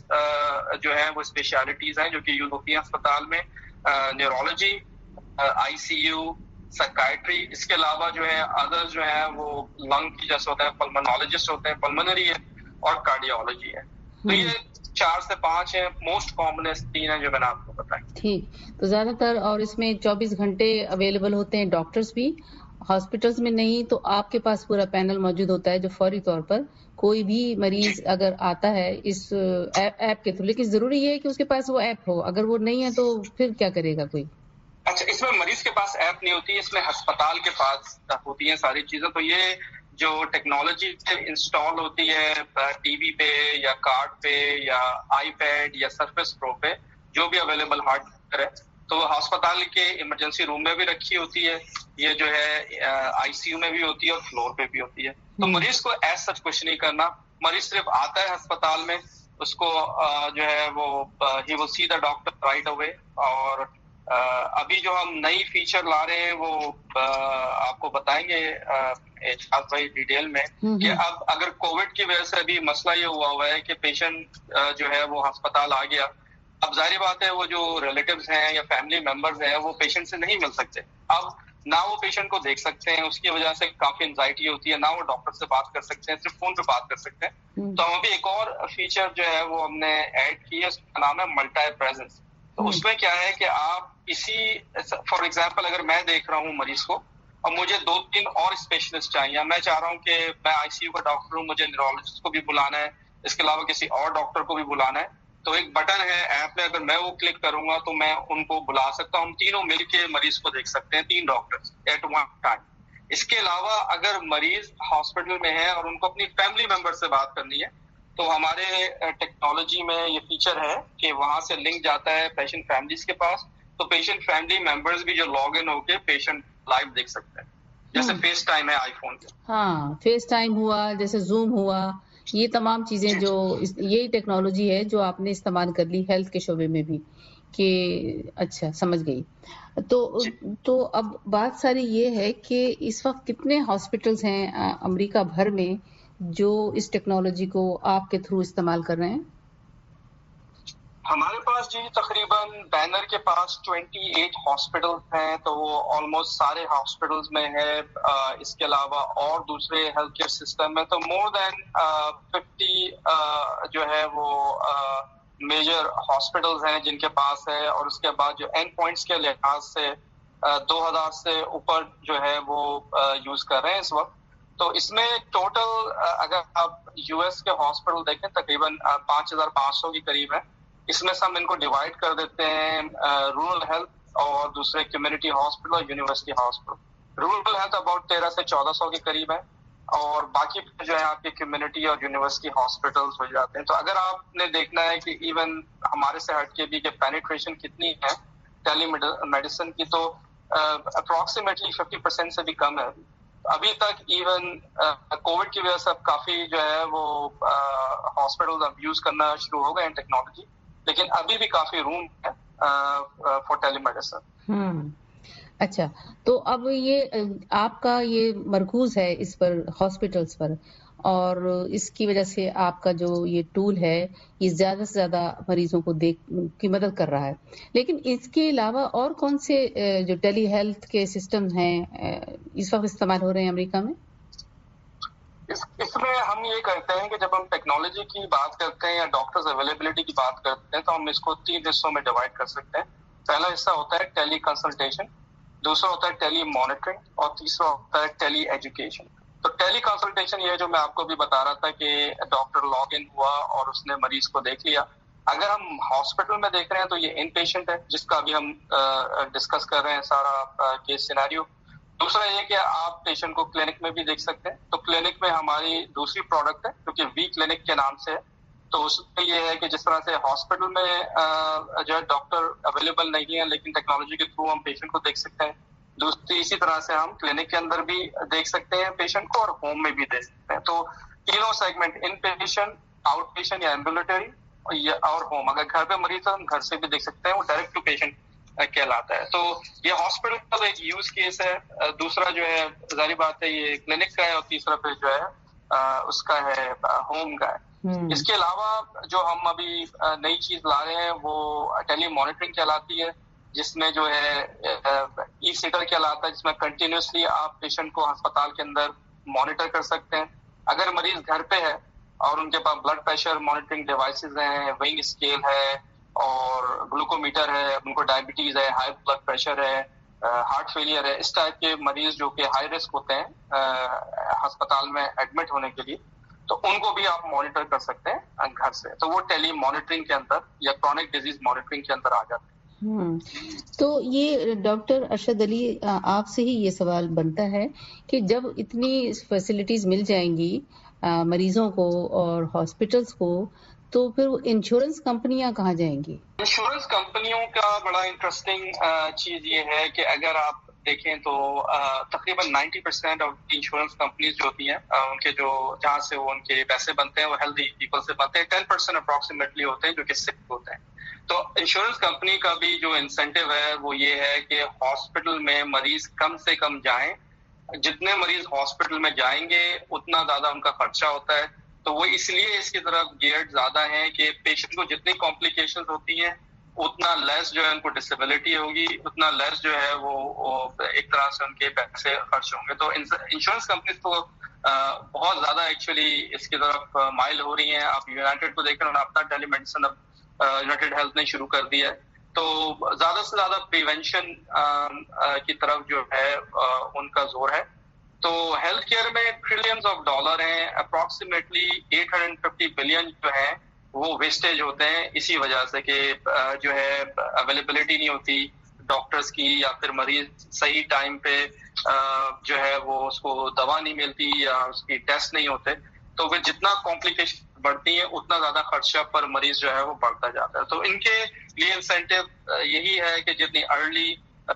جو ہے وہ اسپیشلٹیز ہیں جو کہ یوز ہوتی ہیں اسپتال میں, نیورولوجی, آئی سی یو, سائیکائٹری. اس کے علاوہ جو ہے ادر جو ہے وہ لنگ کی جیسے ہوتا ہے پلمنالوجسٹ ہوتے ہیں, پلمنری ہے اور کارڈیولوجی ہے. تو یہ چار سے پانچ ہیں موسٹ کامنس, تین ہیں جو میں نے آپ کو بتائی. ٹھیک, تو زیادہ تر اور اس میں چوبیس گھنٹے اویلیبل ہوتے ہیں ڈاکٹرز بھی, ہاسپٹلس میں نہیں. تو آپ کے پاس پورا پینل موجود ہوتا ہے جو فوری طور پر کوئی بھی مریض اگر آتا ہے اس ایپ کے تھرو, لیکن ضروری ہے کہ اس کے پاس وہ ایپ ہو, اگر وہ نہیں ہے تو پھر کیا کرے گا کوئی؟ اچھا, اس میں مریض کے پاس ایپ نہیں ہوتی, اس میں ہسپتال کے پاس ہوتی ہیں ساری چیزیں. تو یہ جو ٹیکنالوجی انسٹال ہوتی ہے ٹی وی پہ یا کارڈ پہ یا آئی پیڈ یا سرفیس پرو پہ, جو بھی اویلیبل ہارڈ ویئر ہے, تو ہسپتال کے ایمرجنسی روم میں بھی رکھی ہوتی ہے, یہ جو ہے آئی سی یو میں بھی ہوتی ہے اور فلور پہ بھی ہوتی ہے. تو مریض کو ایز سچ کچھ نہیں کرنا, مریض صرف آتا ہے ہسپتال میں, اس کو جو ہے وہ ہی ول سی دا ڈاکٹر رائٹ اوے. اور ابھی جو ہم نئی فیچر لا رہے ہیں وہ آپ کو بتائیں گے ارشاد بھائی ڈیٹیل میں, کہ اب اگر کووڈ کی وجہ سے ابھی مسئلہ یہ ہوا ہوا ہے کہ پیشنٹ جو ہے وہ ہسپتال آ گیا, اب ظاہر بات ہے وہ جو ریلیٹیوز ہیں یا فیملی ممبرز ہیں وہ پیشنٹ سے نہیں مل سکتے, اب نہ وہ پیشنٹ کو دیکھ سکتے ہیں, اس کی وجہ سے کافی انزائٹی ہوتی ہے, نہ وہ ڈاکٹر سے بات کر سکتے ہیں, صرف فون پہ بات کر سکتے ہیں. تو ہم ابھی ایک اور فیچر جو ہے وہ ہم نے ایڈ کی ہے, اس کا نام ہے ملٹی پریزنس. تو اس میں کیا ہے کہ آپ اسی فار ایگزامپل اگر میں دیکھ رہا ہوں مریض کو اور مجھے دو تین اور اسپیشلسٹ چاہیے, میں چاہ رہا ہوں کہ میں آئی سی یو کا ڈاکٹر ہوں, مجھے نیورولوجسٹ کو بھی بلانا ہے, اس کے علاوہ کسی اور ڈاکٹر کو بھی بلانا ہے, تو ایک بٹن ہے ایپ میں, اگر میں وہ کلک کروں گا تو میں ان کو بلا سکتا ہوں, تینوں مل کے مریض کو دیکھ سکتے ہیں, تین ڈاکٹر ایٹ ون ٹائم. اس کے علاوہ اگر مریض ہاسپٹل میں ہے اور ان کو اپنی فیملی ممبر سے بات کرنی ہے تو ہمارے ٹیکنالوجی میں یہ فیچر ہے کہ وہاں سے لنک جاتا ہے پیشنٹ فیملیز کے پاس, تو پیشنٹ فیملی ممبرز بھی جو لاگ ان ہو کے پیشنٹ لائیو دیکھ سکتے ہیں, جیسے فیس ٹائم ہے آئی فون پہ. ہاں, فیس ٹائم ہوا, جیسے زوم ہوا, یہ تمام چیزیں جو یہی ٹیکنالوجی ہے جو آپ نے استعمال کر لی ہیلتھ کے شعبے میں بھی, کہ اچھا سمجھ گئی. تو تو اب بات ساری یہ ہے کہ اس وقت کتنے ہاسپٹلز ہیں امریکہ بھر میں جو اس ٹیکنالوجی کو آپ کے تھرو استعمال کر رہے ہیں؟ ہمارے پاس جی تقریباً بینر کے پاس اٹھائیس ہاسپٹل ہیں, تو وہ آلموسٹ سارے ہاسپٹلز میں ہے. اس کے علاوہ اور دوسرے ہیلتھ کیئر سسٹم میں تو مور دین ففٹی جو ہے وہ میجر ہاسپٹلز ہیں جن کے پاس ہے, اور اس کے بعد جو اینڈ پوائنٹس کے لحاظ سے دو ہزار سے اوپر جو ہے وہ یوز کر رہے ہیں اس وقت. تو اس میں ٹوٹل اگر آپ یو ایس کے ہاسپٹل دیکھیں تقریباً پانچ ہزار پانچ سو کے قریب ہے. اس میں سے ہم ان کو ڈیوائڈ کر دیتے ہیں رورل ہیلتھ اور دوسرے کمیونٹی ہاسپٹل اور university hospital. Rural health about تیرہ سے چودہ سو کے قریب ہے اور باقی جو ہے آپ کے کمیونٹی اور یونیورسٹی ہاسپٹلس ہو جاتے ہیں. تو اگر آپ نے دیکھنا ہے کہ ایون ہمارے سے ہٹ کے بھی کہ پینیٹریشن کتنی ہے ٹیلی میڈیسن کی, تو اپروکسیمیٹلی ففٹی پرسینٹ سے بھی کم ہے ابھی تک. ایون کووڈ کی وجہ سے اب کافی جو ہے وہ ہاسپٹل اب یوز کرنا شروع ہو گئے ہیں ٹیکنالوجی, لیکن ابھی بھی کافی روم ہے فار ٹیلی میڈیسن. اچھا, تو اب یہ آپ کا یہ مرکوز ہے اس پر ہاسپٹلس پر, اور اس کی وجہ سے آپ کا جو یہ ٹول ہے یہ زیادہ سے زیادہ مریضوں کو دیکھ کی مدد کر رہا ہے. لیکن اس کے علاوہ اور کون سے جو ٹیلی ہیلتھ کے سسٹم ہیں اس وقت استعمال ہو رہے ہیں امریکہ میں؟ اس اس میں ہم یہ کرتے ہیں کہ جب ہم ٹیکنالوجی کی بات کرتے ہیں یا ڈاکٹرز اویلیبلٹی کی بات کرتے ہیں تو ہم اس کو تین حصوں میں ڈیوائڈ کر سکتے ہیں. پہلا حصہ ہوتا ہے ٹیلی کنسلٹیشن, دوسرا ہوتا ہے ٹیلی مانیٹرنگ اور تیسرا ہوتا ہے ٹیلی ایجوکیشن. تو ٹیلی کنسلٹیشن یہ جو میں آپ کو بھی بتا رہا تھا کہ ڈاکٹر لاگ ان ہوا اور اس نے مریض کو دیکھ لیا. اگر ہم ہاسپٹل میں دیکھ رہے ہیں تو یہ ان پیشنٹ ہے جس کا ابھی ہم ڈسکس کر رہے ہیں سارا کیس سینیریو. دوسرا یہ کہ آپ پیشنٹ کو کلینک میں بھی دیکھ سکتے ہیں. تو کلینک میں ہماری دوسری پروڈکٹ ہے جو کہ وی کلینک کے نام سے ہے. تو اس میں یہ ہے کہ جس طرح سے ہاسپٹل میں جو ہے ڈاکٹر اویلیبل نہیں ہے لیکن ٹیکنالوجی کے تھرو ہم پیشنٹ کو دیکھ سکتے ہیں, دوسری اسی طرح سے ہم کلینک کے اندر بھی دیکھ سکتے ہیں پیشنٹ کو اور ہوم میں بھی دیکھ سکتے ہیں. تو تینوں segment, inpatient, outpatient یا ایمبولٹری اور ہوم, اگر گھر پہ مریض ہے ہم گھر سے بھی دیکھ سکتے ہیں, وہ ڈائریکٹ ٹو پیشنٹ کہلاتا ہے. تو یہ ہاسپٹل کا ایک یوز کیس ہے. دوسرا جو ہے ظاہر بات ہے یہ کلینک کا ہے, اور تیسرا پھر جو ہے اس کا ہے ہوم کا ہے. اس کے علاوہ جو ہم ابھی نئی چیز لا رہے ہیں وہ ٹیلی مانیٹرنگ کہلاتی ہے, جس میں جو ہے ای سیٹر کہلاتا ہے, جس میں کنٹینیوسلی آپ پیشنٹ کو ہسپتال کے اندر مانیٹر کر سکتے ہیں. اگر مریض گھر پہ ہے اور ان کے پاس بلڈ پریشر مانیٹرنگ ڈیوائسز ہیں, وینگ اسکیل ہے اور گلوکومیٹر ہے, ان کو ڈائبٹیز ہے, ہائی بلڈ پریشر ہے, ہارٹ فیلئر ہے, اس ٹائپ کے مریض جو کہ ہائی رسک ہوتے ہیں ہسپتال میں ایڈمٹ ہونے کے لیے, تو ان کو بھی آپ مانیٹر کر سکتے ہیں گھر سے. تو وہ ٹیلی مانیٹرنگ کے اندر یا کرونک ڈیزیز مانیٹرنگ کے اندر آ جاتے ہیں. تو یہ ڈاکٹر ارشد علی, آپ سے ہی یہ سوال بنتا ہے کہ جب اتنی فیسلٹیز مل جائیں گی مریضوں کو اور ہاسپٹلس کو, تو پھر انشورنس کمپنیاں کہاں جائیں گی؟ انشورنس کمپنیوں کا بڑا انٹرسٹنگ چیز یہ ہے کہ اگر آپ دیکھیں تو تقریباً ninety percent of insurance companies جو ہوتی ہیں ان کے جو جہاں سے وہ ان کے پیسے بنتے ہیں وہ ہیلدی پیپل سے بنتے ہیں. ٹین پرسینٹ اپروکسیمیٹلی ہوتے ہیں جو کہ سک ہوتے ہیں. تو انشورنس کمپنی کا بھی جو انسینٹیو ہے وہ یہ ہے کہ ہاسپٹل میں مریض کم سے کم جائیں. جتنے مریض ہاسپٹل میں جائیں گے اتنا زیادہ ان کا خرچہ ہوتا ہے. تو وہ اس لیے اس کی طرف گیئرڈ زیادہ ہیں کہ پیشنٹ کو جتنی کمپلیکیشن ہوتی ہیں اتنا لیس جو ہے ان کو ڈسیبلٹی ہوگی, اتنا لیس جو ہے وہ ایک طرح سے ان کے پیسے خرچ ہوں گے. تو انشورنس کمپنیز تو بہت زیادہ ایکچولی اس کی طرف مائل ہو رہی ہیں. آپ یونائٹیڈ کو دیکھ رہے ہیں, اپنا ٹیلی میڈیسن اب یونائٹیڈ ہیلتھ نے شروع کر دیا ہے. تو زیادہ سے زیادہ پریونشن کی طرف جو ہے ان کا زور ہے. تو ہیلتھ کیئر میں ٹریلینز آف ڈالر ہیں, approximately eight hundred fifty billion جو ہیں وہ ویسٹیج ہوتے ہیں اسی وجہ سے کہ جو ہے اویلیبلٹی نہیں ہوتی ڈاکٹرز کی, یا پھر مریض صحیح ٹائم پہ جو ہے وہ اس کو دوا نہیں ملتی یا اس کی ٹیسٹ نہیں ہوتے. تو وہ جتنا کمپلیکیشن بڑھتی ہیں اتنا زیادہ خرچہ پر مریض جو ہے وہ بڑھتا جاتا ہے. تو ان کے لیے انسینٹیو یہی ہے کہ جتنی ارلی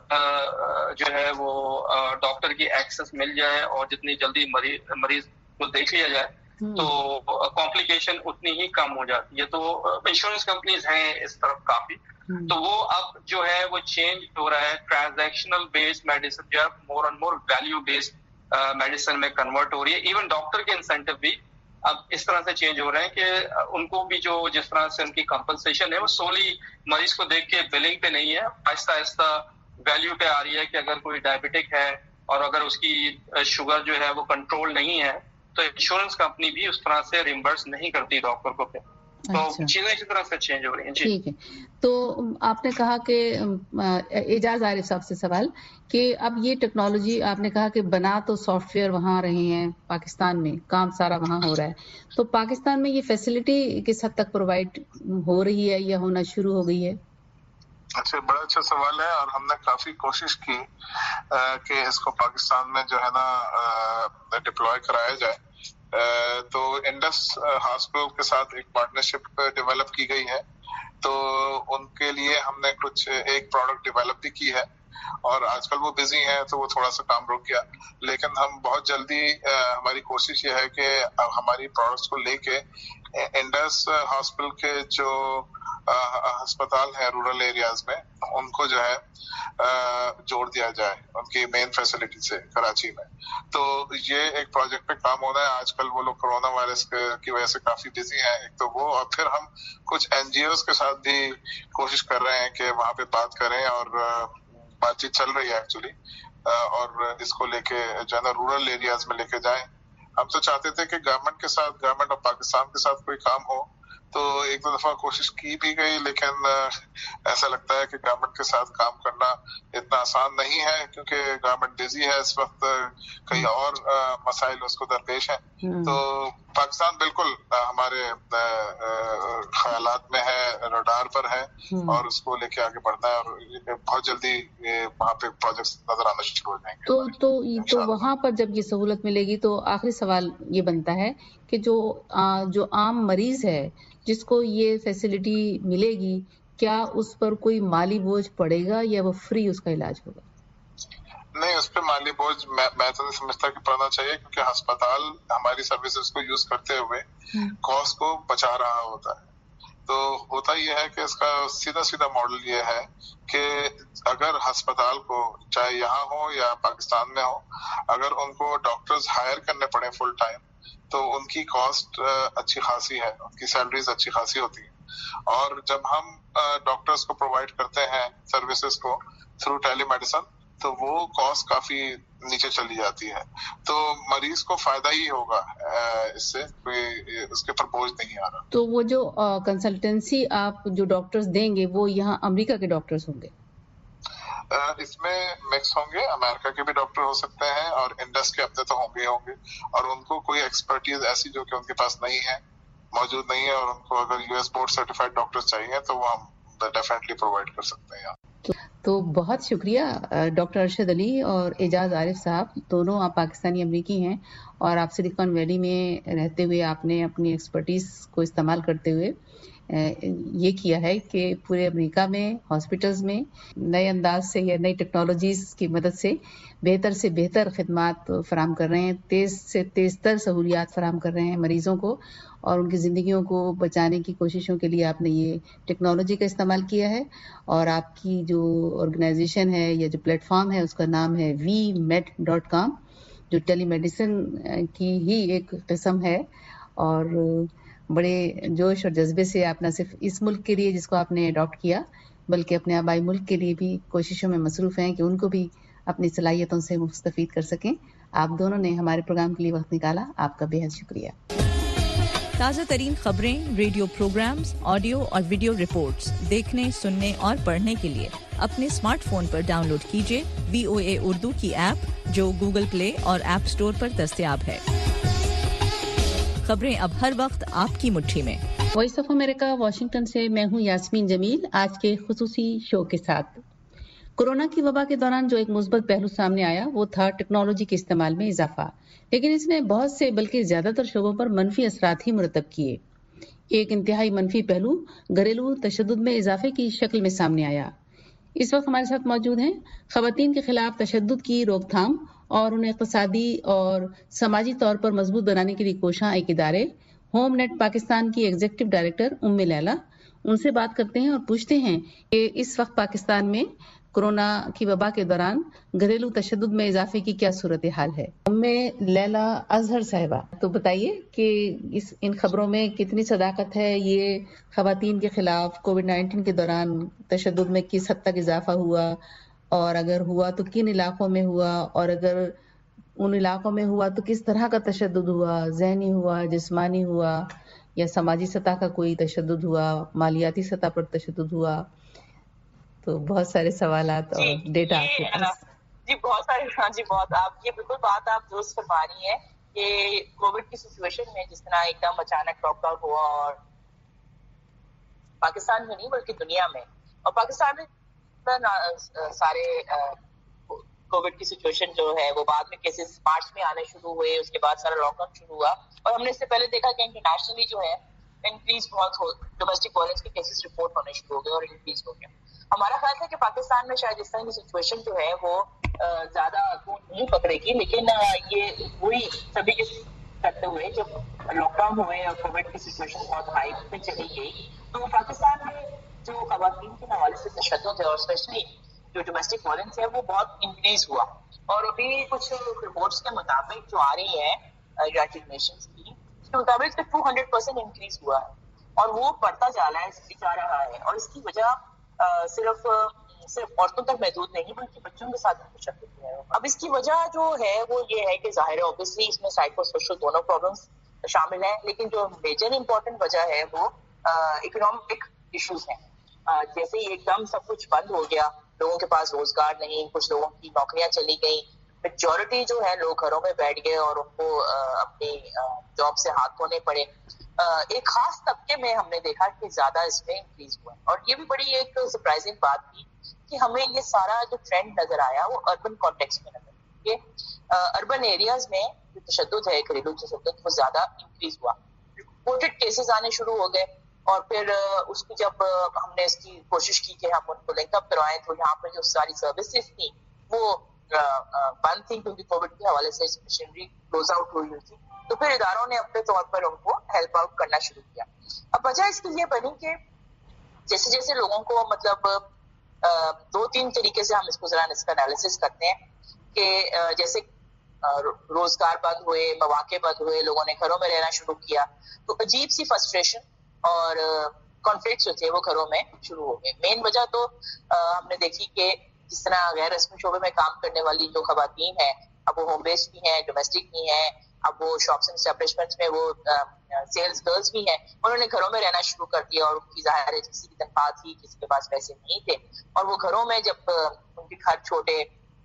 جو ہے وہ ڈاکٹر کی ایکسس مل جائے اور جتنی جلدی مریض مریض کو دیکھ لیا جائے تو کمپلیکیشن اتنی ہی کم ہو جاتی ہے. تو انشورنس کمپنیز ہیں اس طرف کافی. تو وہ اب جو ہے وہ چینج ہو رہا ہے, ٹرانزیکشنل بیسڈ میڈیسن جو ہے more and more value based medicine میں کنورٹ ہو رہی ہے. ایون ڈاکٹر کے انسینٹیو بھی اب اس طرح سے چینج ہو رہے ہیں کہ ان کو بھی جو جس طرح سے ان کی کمپنسیشن ہے وہ سولی مریض کو دیکھ کے بلنگ پہ نہیں ہے, آہستہ آہستہ ویلیو پہ آ رہی ہے کہ اگر کوئی ڈائبٹک ہے اور اگر اس کی شوگر جو ہے وہ کنٹرول نہیں ہے تو انشورنس کمپنی بھی اس طرح سے ریمبرس نہیں کرتی ڈاکٹر کو پہ. तो अच्छा। चीजें की तरफ से चेंज हो रही हैं। जी ठीक है, तो आपने कहा कि एजाज आरिफ साहब से सवाल कि अब ये टेक्नोलॉजी आपने कहा कि बना तो सॉफ्टवेयर वहाँ रहे हैं पाकिस्तान में, काम सारा वहाँ हो रहा है, तो पाकिस्तान में ये फैसिलिटी किस हद तक प्रोवाइड हो रही है या होना शुरू हो गई है? अच्छा, बड़ा अच्छा सवाल है और हमने काफी कोशिश की आ, कि इसको पाकिस्तान में जो है ना डिप्लॉय कराया जाए। आ, तो इंडस हॉस्पिटल के साथ एक पार्टनरशिप डेवलप की गई है, तो उनके लिए हमने कुछ एक प्रोडक्ट डेवलप भी की है और आजकल वो बिजी हैं तो वो थोड़ा सा काम रुक गया, लेकिन हम बहुत जल्दी आ, हमारी कोशिश ये है कि हमारी प्रोडक्ट्स को लेके इंडस हॉस्पिटल के जो अस्पताल है रूरल एरियाज में उनको जो है जोड़ दिया जाए उनकी मेन फैसिलिटी से कराची में। तो ये एक प्रोजेक्ट पे काम हो रहा है। आजकल वो लोग कोरोना वायरस की वजह से काफी बिजी हैं, एक तो वो, और फिर हम कुछ एनजीओ के साथ भी कोशिश कर रहे हैं कि वहां पे बात करें और बातचीत चल रही है एक्चुअली, और इसको लेके जो है ना रूरल एरियाज में लेके जाएं। हम तो चाहते थे कि गवर्नमेंट के साथ, गवर्नमेंट ऑफ पाकिस्तान के साथ कोई काम हो, तो एक दो दफा कोशिश की भी गई, लेकिन ऐसा लगता है कि गवर्नमेंट के साथ काम करना इतना आसान नहीं है क्योंकि गवर्नमेंट बिजी है इस वक्त, कई और मसाइल उसको दरपेश हैं। तो पाकिस्तान बिल्कुल हमारे ख्यालात में है, रडार पर है और उसको लेके आगे बढ़ना है और बहुत जल्दी वहाँ पे प्रोजेक्ट्स नजर आना शुरू हो जाएंगे। तो तो तो वहाँ पर जब ये सहूलत मिलेगी तो आखिरी सवाल ये बनता है कि जो आ, जो आम मरीज है जिसको ये फैसिलिटी मिलेगी, क्या उस पर कोई माली बोझ पड़ेगा या वो फ्री उसका इलाज होगा? नहीं, उस पर माली बोझ मैं, मैं तो नहीं समझता कि पड़ना चाहिए, क्योंकि अस्पताल हमारी सर्विसेज को यूज करते हुए कॉस्ट को बचा रहा होता है। तो होता यह है कि इसका सीधा सीधा मॉडल ये है कि अगर अस्पताल को, चाहे यहाँ हो या पाकिस्तान में हो, अगर उनको डॉक्टर्स हायर करने पड़े फुल टाइम तो उनकी कॉस्ट अच्छी खासी है, उनकी सैलरीज अच्छी खासी होती है। और जब हम डॉक्टर्स को प्रोवाइड करते हैं सर्विसेज को थ्रू टेलीमेडिसिन तो वो कॉस्ट काफी नीचे चली जाती है, तो मरीज को फायदा ही होगा इससे, कोई उसके ऊपर बोझ नहीं आ रहा। तो वो जो कंसल्टेंसी आप जो डॉक्टर्स देंगे वो यहाँ अमेरिका के डॉक्टर्स होंगे? इसमें मिक्स होंगे, अमेरिका के भी डॉक्टर हो सकते हैं और इंडस के अपने तो होंगे होंगे और उनको कोई एक्सपर्टीज ऐसी जो कि उनके पास नहीं है, मौजूद नहीं है, और उनको अगर यूएस बोर्ड सर्टिफाइड डॉक्टर्स चाहिए तो वो हम डेफिनेटली प्रोवाइड कर सकते हैं। तो, तो बहुत शुक्रिया डॉक्टर अरशद अली और एजाज आरिफ साहब, दोनों आप पाकिस्तानी अमरीकी हैं और आप सिलिकॉन वैली में रहते हुए आपने अपनी एक्सपर्टीज को इस्तेमाल करते हुए ये किया है कि पूरे अमेरिका में हॉस्पिटल्स में नए अंदाज से या नई टेक्नोलॉजीज की मदद से बेहतर से बेहतर खिदमात फराम कर रहे हैं, तेज से तेज तर सहूलियात फराम कर रहे हैं मरीजों को और उनकी ज़िंदगियों को बचाने की कोशिशों के लिए आपने ये टेक्नोलॉजी का इस्तेमाल किया है। और आपकी जो ऑर्गेनाइजेशन है या जो प्लेटफॉर्म है उसका नाम है वी मेट डॉट कॉम, जो टेलीमेडिसिन की ही एक किस्म है और बड़े जोश और जज्बे से आप न सिर्फ इस मुल्क के लिए जिसको आपने अडॉप्ट किया बल्कि अपने आबाई मुल्क के लिए भी कोशिशों में मसरूफ़ हैं कि उनको भी अपनी सलाहियतों से मुस्तफ़ीद कर सकें। आप दोनों ने हमारे प्रोग्राम के लिए वक्त निकाला, आपका बेहद शुक्रिया। ताज़ा तरीन खबरें, रेडियो प्रोग्राम्स, ऑडियो और वीडियो रिपोर्ट्स देखने, सुनने और पढ़ने के लिए अपने स्मार्टफोन पर डाउनलोड कीजिए वीओए उर्दू की ऐप, जो गूगल प्ले और ऐप स्टोर पर दस्तयाब है। खबरें अब हर वक्त आपकी मुट्ठी में। वॉइस ऑफ अमेरिका वाशिंगटन से मैं हूं यास्मीन जमील, आज के खुसूसी शो के साथ। कोरोना की वबा के दौरान जो एक मुस्बत पहलू सामने आया वो था टेक्नोलॉजी के इस्तेमाल में इजाफा, लेकिन इसने बहुत से बल्कि ज्यादातर शोबों पर मनफी असरात ही मुरतब किए। एक इंतहाई मनफी पहलू घरेलू तशद्दुद में इजाफे की शक्ल में सामने आया। इस वक्त हमारे साथ मौजूद हैं खवातीन के खिलाफ तशद्दुद की रोकथाम और उन्हें इक़्तिसादी और समाजी तौर पर मजबूत बनाने के लिए कोशां एक इदारे होम नेट पाकिस्तान की एग्जीक्यूटिव डायरेक्टर उम्मे लैला। उनसे बात करते हैं और पूछते हैं कि इस वक्त पाकिस्तान में कोरोना की वबा के दौरान घरेलू तशद्दुद में इजाफे की क्या सूरत हाल है। उम्मे लैला अजहर साहिबा, तो बताइए कि इस इन खबरों में कितनी सदाकत है, ये खवातीन के खिलाफ कोविड नाइन्टीन के दौरान तशद्दुद में किस हद तक इजाफा हुआ और अगर हुआ तो किन इलाकों में हुआ और अगर उन इलाकों में हुआ तो किस तरह का तशद्दुद हुआ, ज़हनी हुआ, जिस्मानी हुआ یا سماجی سطح کا کوئی تشدد ہوا, مالیاتی سطح پر تشدد ہوا؟ تو بہت سارے سوالات اور ڈیٹا آپ کے پاس. جی بہت سارے, ہاں جی بہت, آپ یہ بالکل بات آپ درست فرما رہی ہیں کہ کووڈ کی سچویشن میں جس طرح ایک دم اچانک لاک ڈاؤن ہوا, اور پاکستان میں نہیں بلکہ دنیا میں, اور پاکستان میں سارے کووڈ کی سچویشن جو ہے وہ بعد میں کیسز مارچ میں آنے شروع ہوئے, اس کے بعد سارا لاک ڈاؤن شروع ہوا, اور ہم نے اس سے پہلے دیکھا کہ انٹرنیشنلی جو ہے انکریز بہت ہو, ڈومیسٹک وائلنس کے کیسز رپورٹ ہونے شروع ہو گئے اور انکریز ہو گیا. ہمارا خیال ہے کہ پاکستان میں شاید اس طرح کی سچویشن جو ہے وہ زیادہ نہیں پکڑے گی, لیکن یہ وہی سبھی کے کرتے ہوئے جب لاک ڈاؤن ہوئے اور کووڈ کی سچویشن بہت ہائی میں چلی گئی, تو پاکستان میں جو خواتین کے حوالے سے تشدد ہے اور اسپیشلی جو ڈومیسٹک وائلنس ہے وہ بہت انکریز ہوا. اور ابھی کچھ رپورٹس کے مطابق جو آ رہی ہے یونائیٹڈ نیشنز کی, اس کے مطابق ٹو ہنڈریڈ پرسینٹ انکریز ہوا ہے, اور وہ بڑھتا جا رہا ہے جا رہا ہے. اور اس کی وجہ صرف صرف عورتوں تک محدود نہیں بلکہ بچوں کے ساتھ بھی تشدد ہے. اب اس کی وجہ جو ہے وہ یہ ہے کہ ظاہر ہے اوبیسلی اس میں سائیکو سوشل دونوں پرابلمس شامل ہیں, لیکن جو میجر امپورٹنٹ وجہ ہے وہ اکنامک ایشوز ہیں. جیسے ہی ایک دم سب کچھ بند ہو گیا, لوگوں کے پاس روزگار نہیں, کچھ لوگوں کی نوکریاں چلی گئیں, میجورٹی جو ہے لوگ گھروں میں بیٹھ گئے اور ان کو اپنی جاب سے ہاتھ دھونے پڑے. ایک خاص طبقے میں ہم نے دیکھا کہ زیادہ اس میں انکریز ہوا, اور یہ بھی بڑی ایک سرپرائزنگ بات تھی کہ ہمیں یہ سارا جو ٹرینڈ نظر آیا وہ اربن کانٹیکسٹ میں نظر آیا کہ اربن ایریاز میں جو تشدد ہے, گھریلو تشدد, وہ زیادہ انکریز ہوا. رپورٹڈ کیسز آنے شروع ہو گئے, اور پھر اس کی جب ہم نے اس کی کوشش کی کہ ہم ان کو لنک اپ کروائیں, تو یہاں پہ جو ساری سروسز تھیں وہ بند تھی کیونکہ کووڈ کے حوالے سے مشینری کلوز آؤٹ ہوئی ہوئی تھی. تو پھر اداروں نے اپنے طور پر ان کو ہیلپ آؤٹ کرنا شروع کیا. اب وجہ اس کی یہ بنی کہ جیسے جیسے لوگوں کو مطلب دو تین طریقے سے ہم اس کو ذرا اس کا انالیسس کرتے ہیں کہ جیسے روزگار بند ہوئے, مواقع بند ہوئے, لوگوں نے گھروں میں رہنا شروع کیا, تو عجیب سی فرسٹریشن اور کانفلکٹس جو تھے وہ گھروں میں شروع ہو گئے. مین وجہ تو ہم نے دیکھی کہ جس طرح غیر رسمی شعبے میں کام کرنے والی جو خواتین ہیں, اب وہ ہوم بیسڈ بھی ہیں, ڈومیسٹک بھی ہیں, اب وہ شاپس اینڈ اسٹیبلشمنٹس میں وہ سیلز گرلز بھی ہیں, انہوں نے گھروں میں رہنا شروع کر دیا, اور ان کی ظاہر ہے کسی کی تنخواہ تھی, کسی کے پاس پیسے نہیں تھے, اور وہ گھروں میں جب ان کے گھر چھوٹے,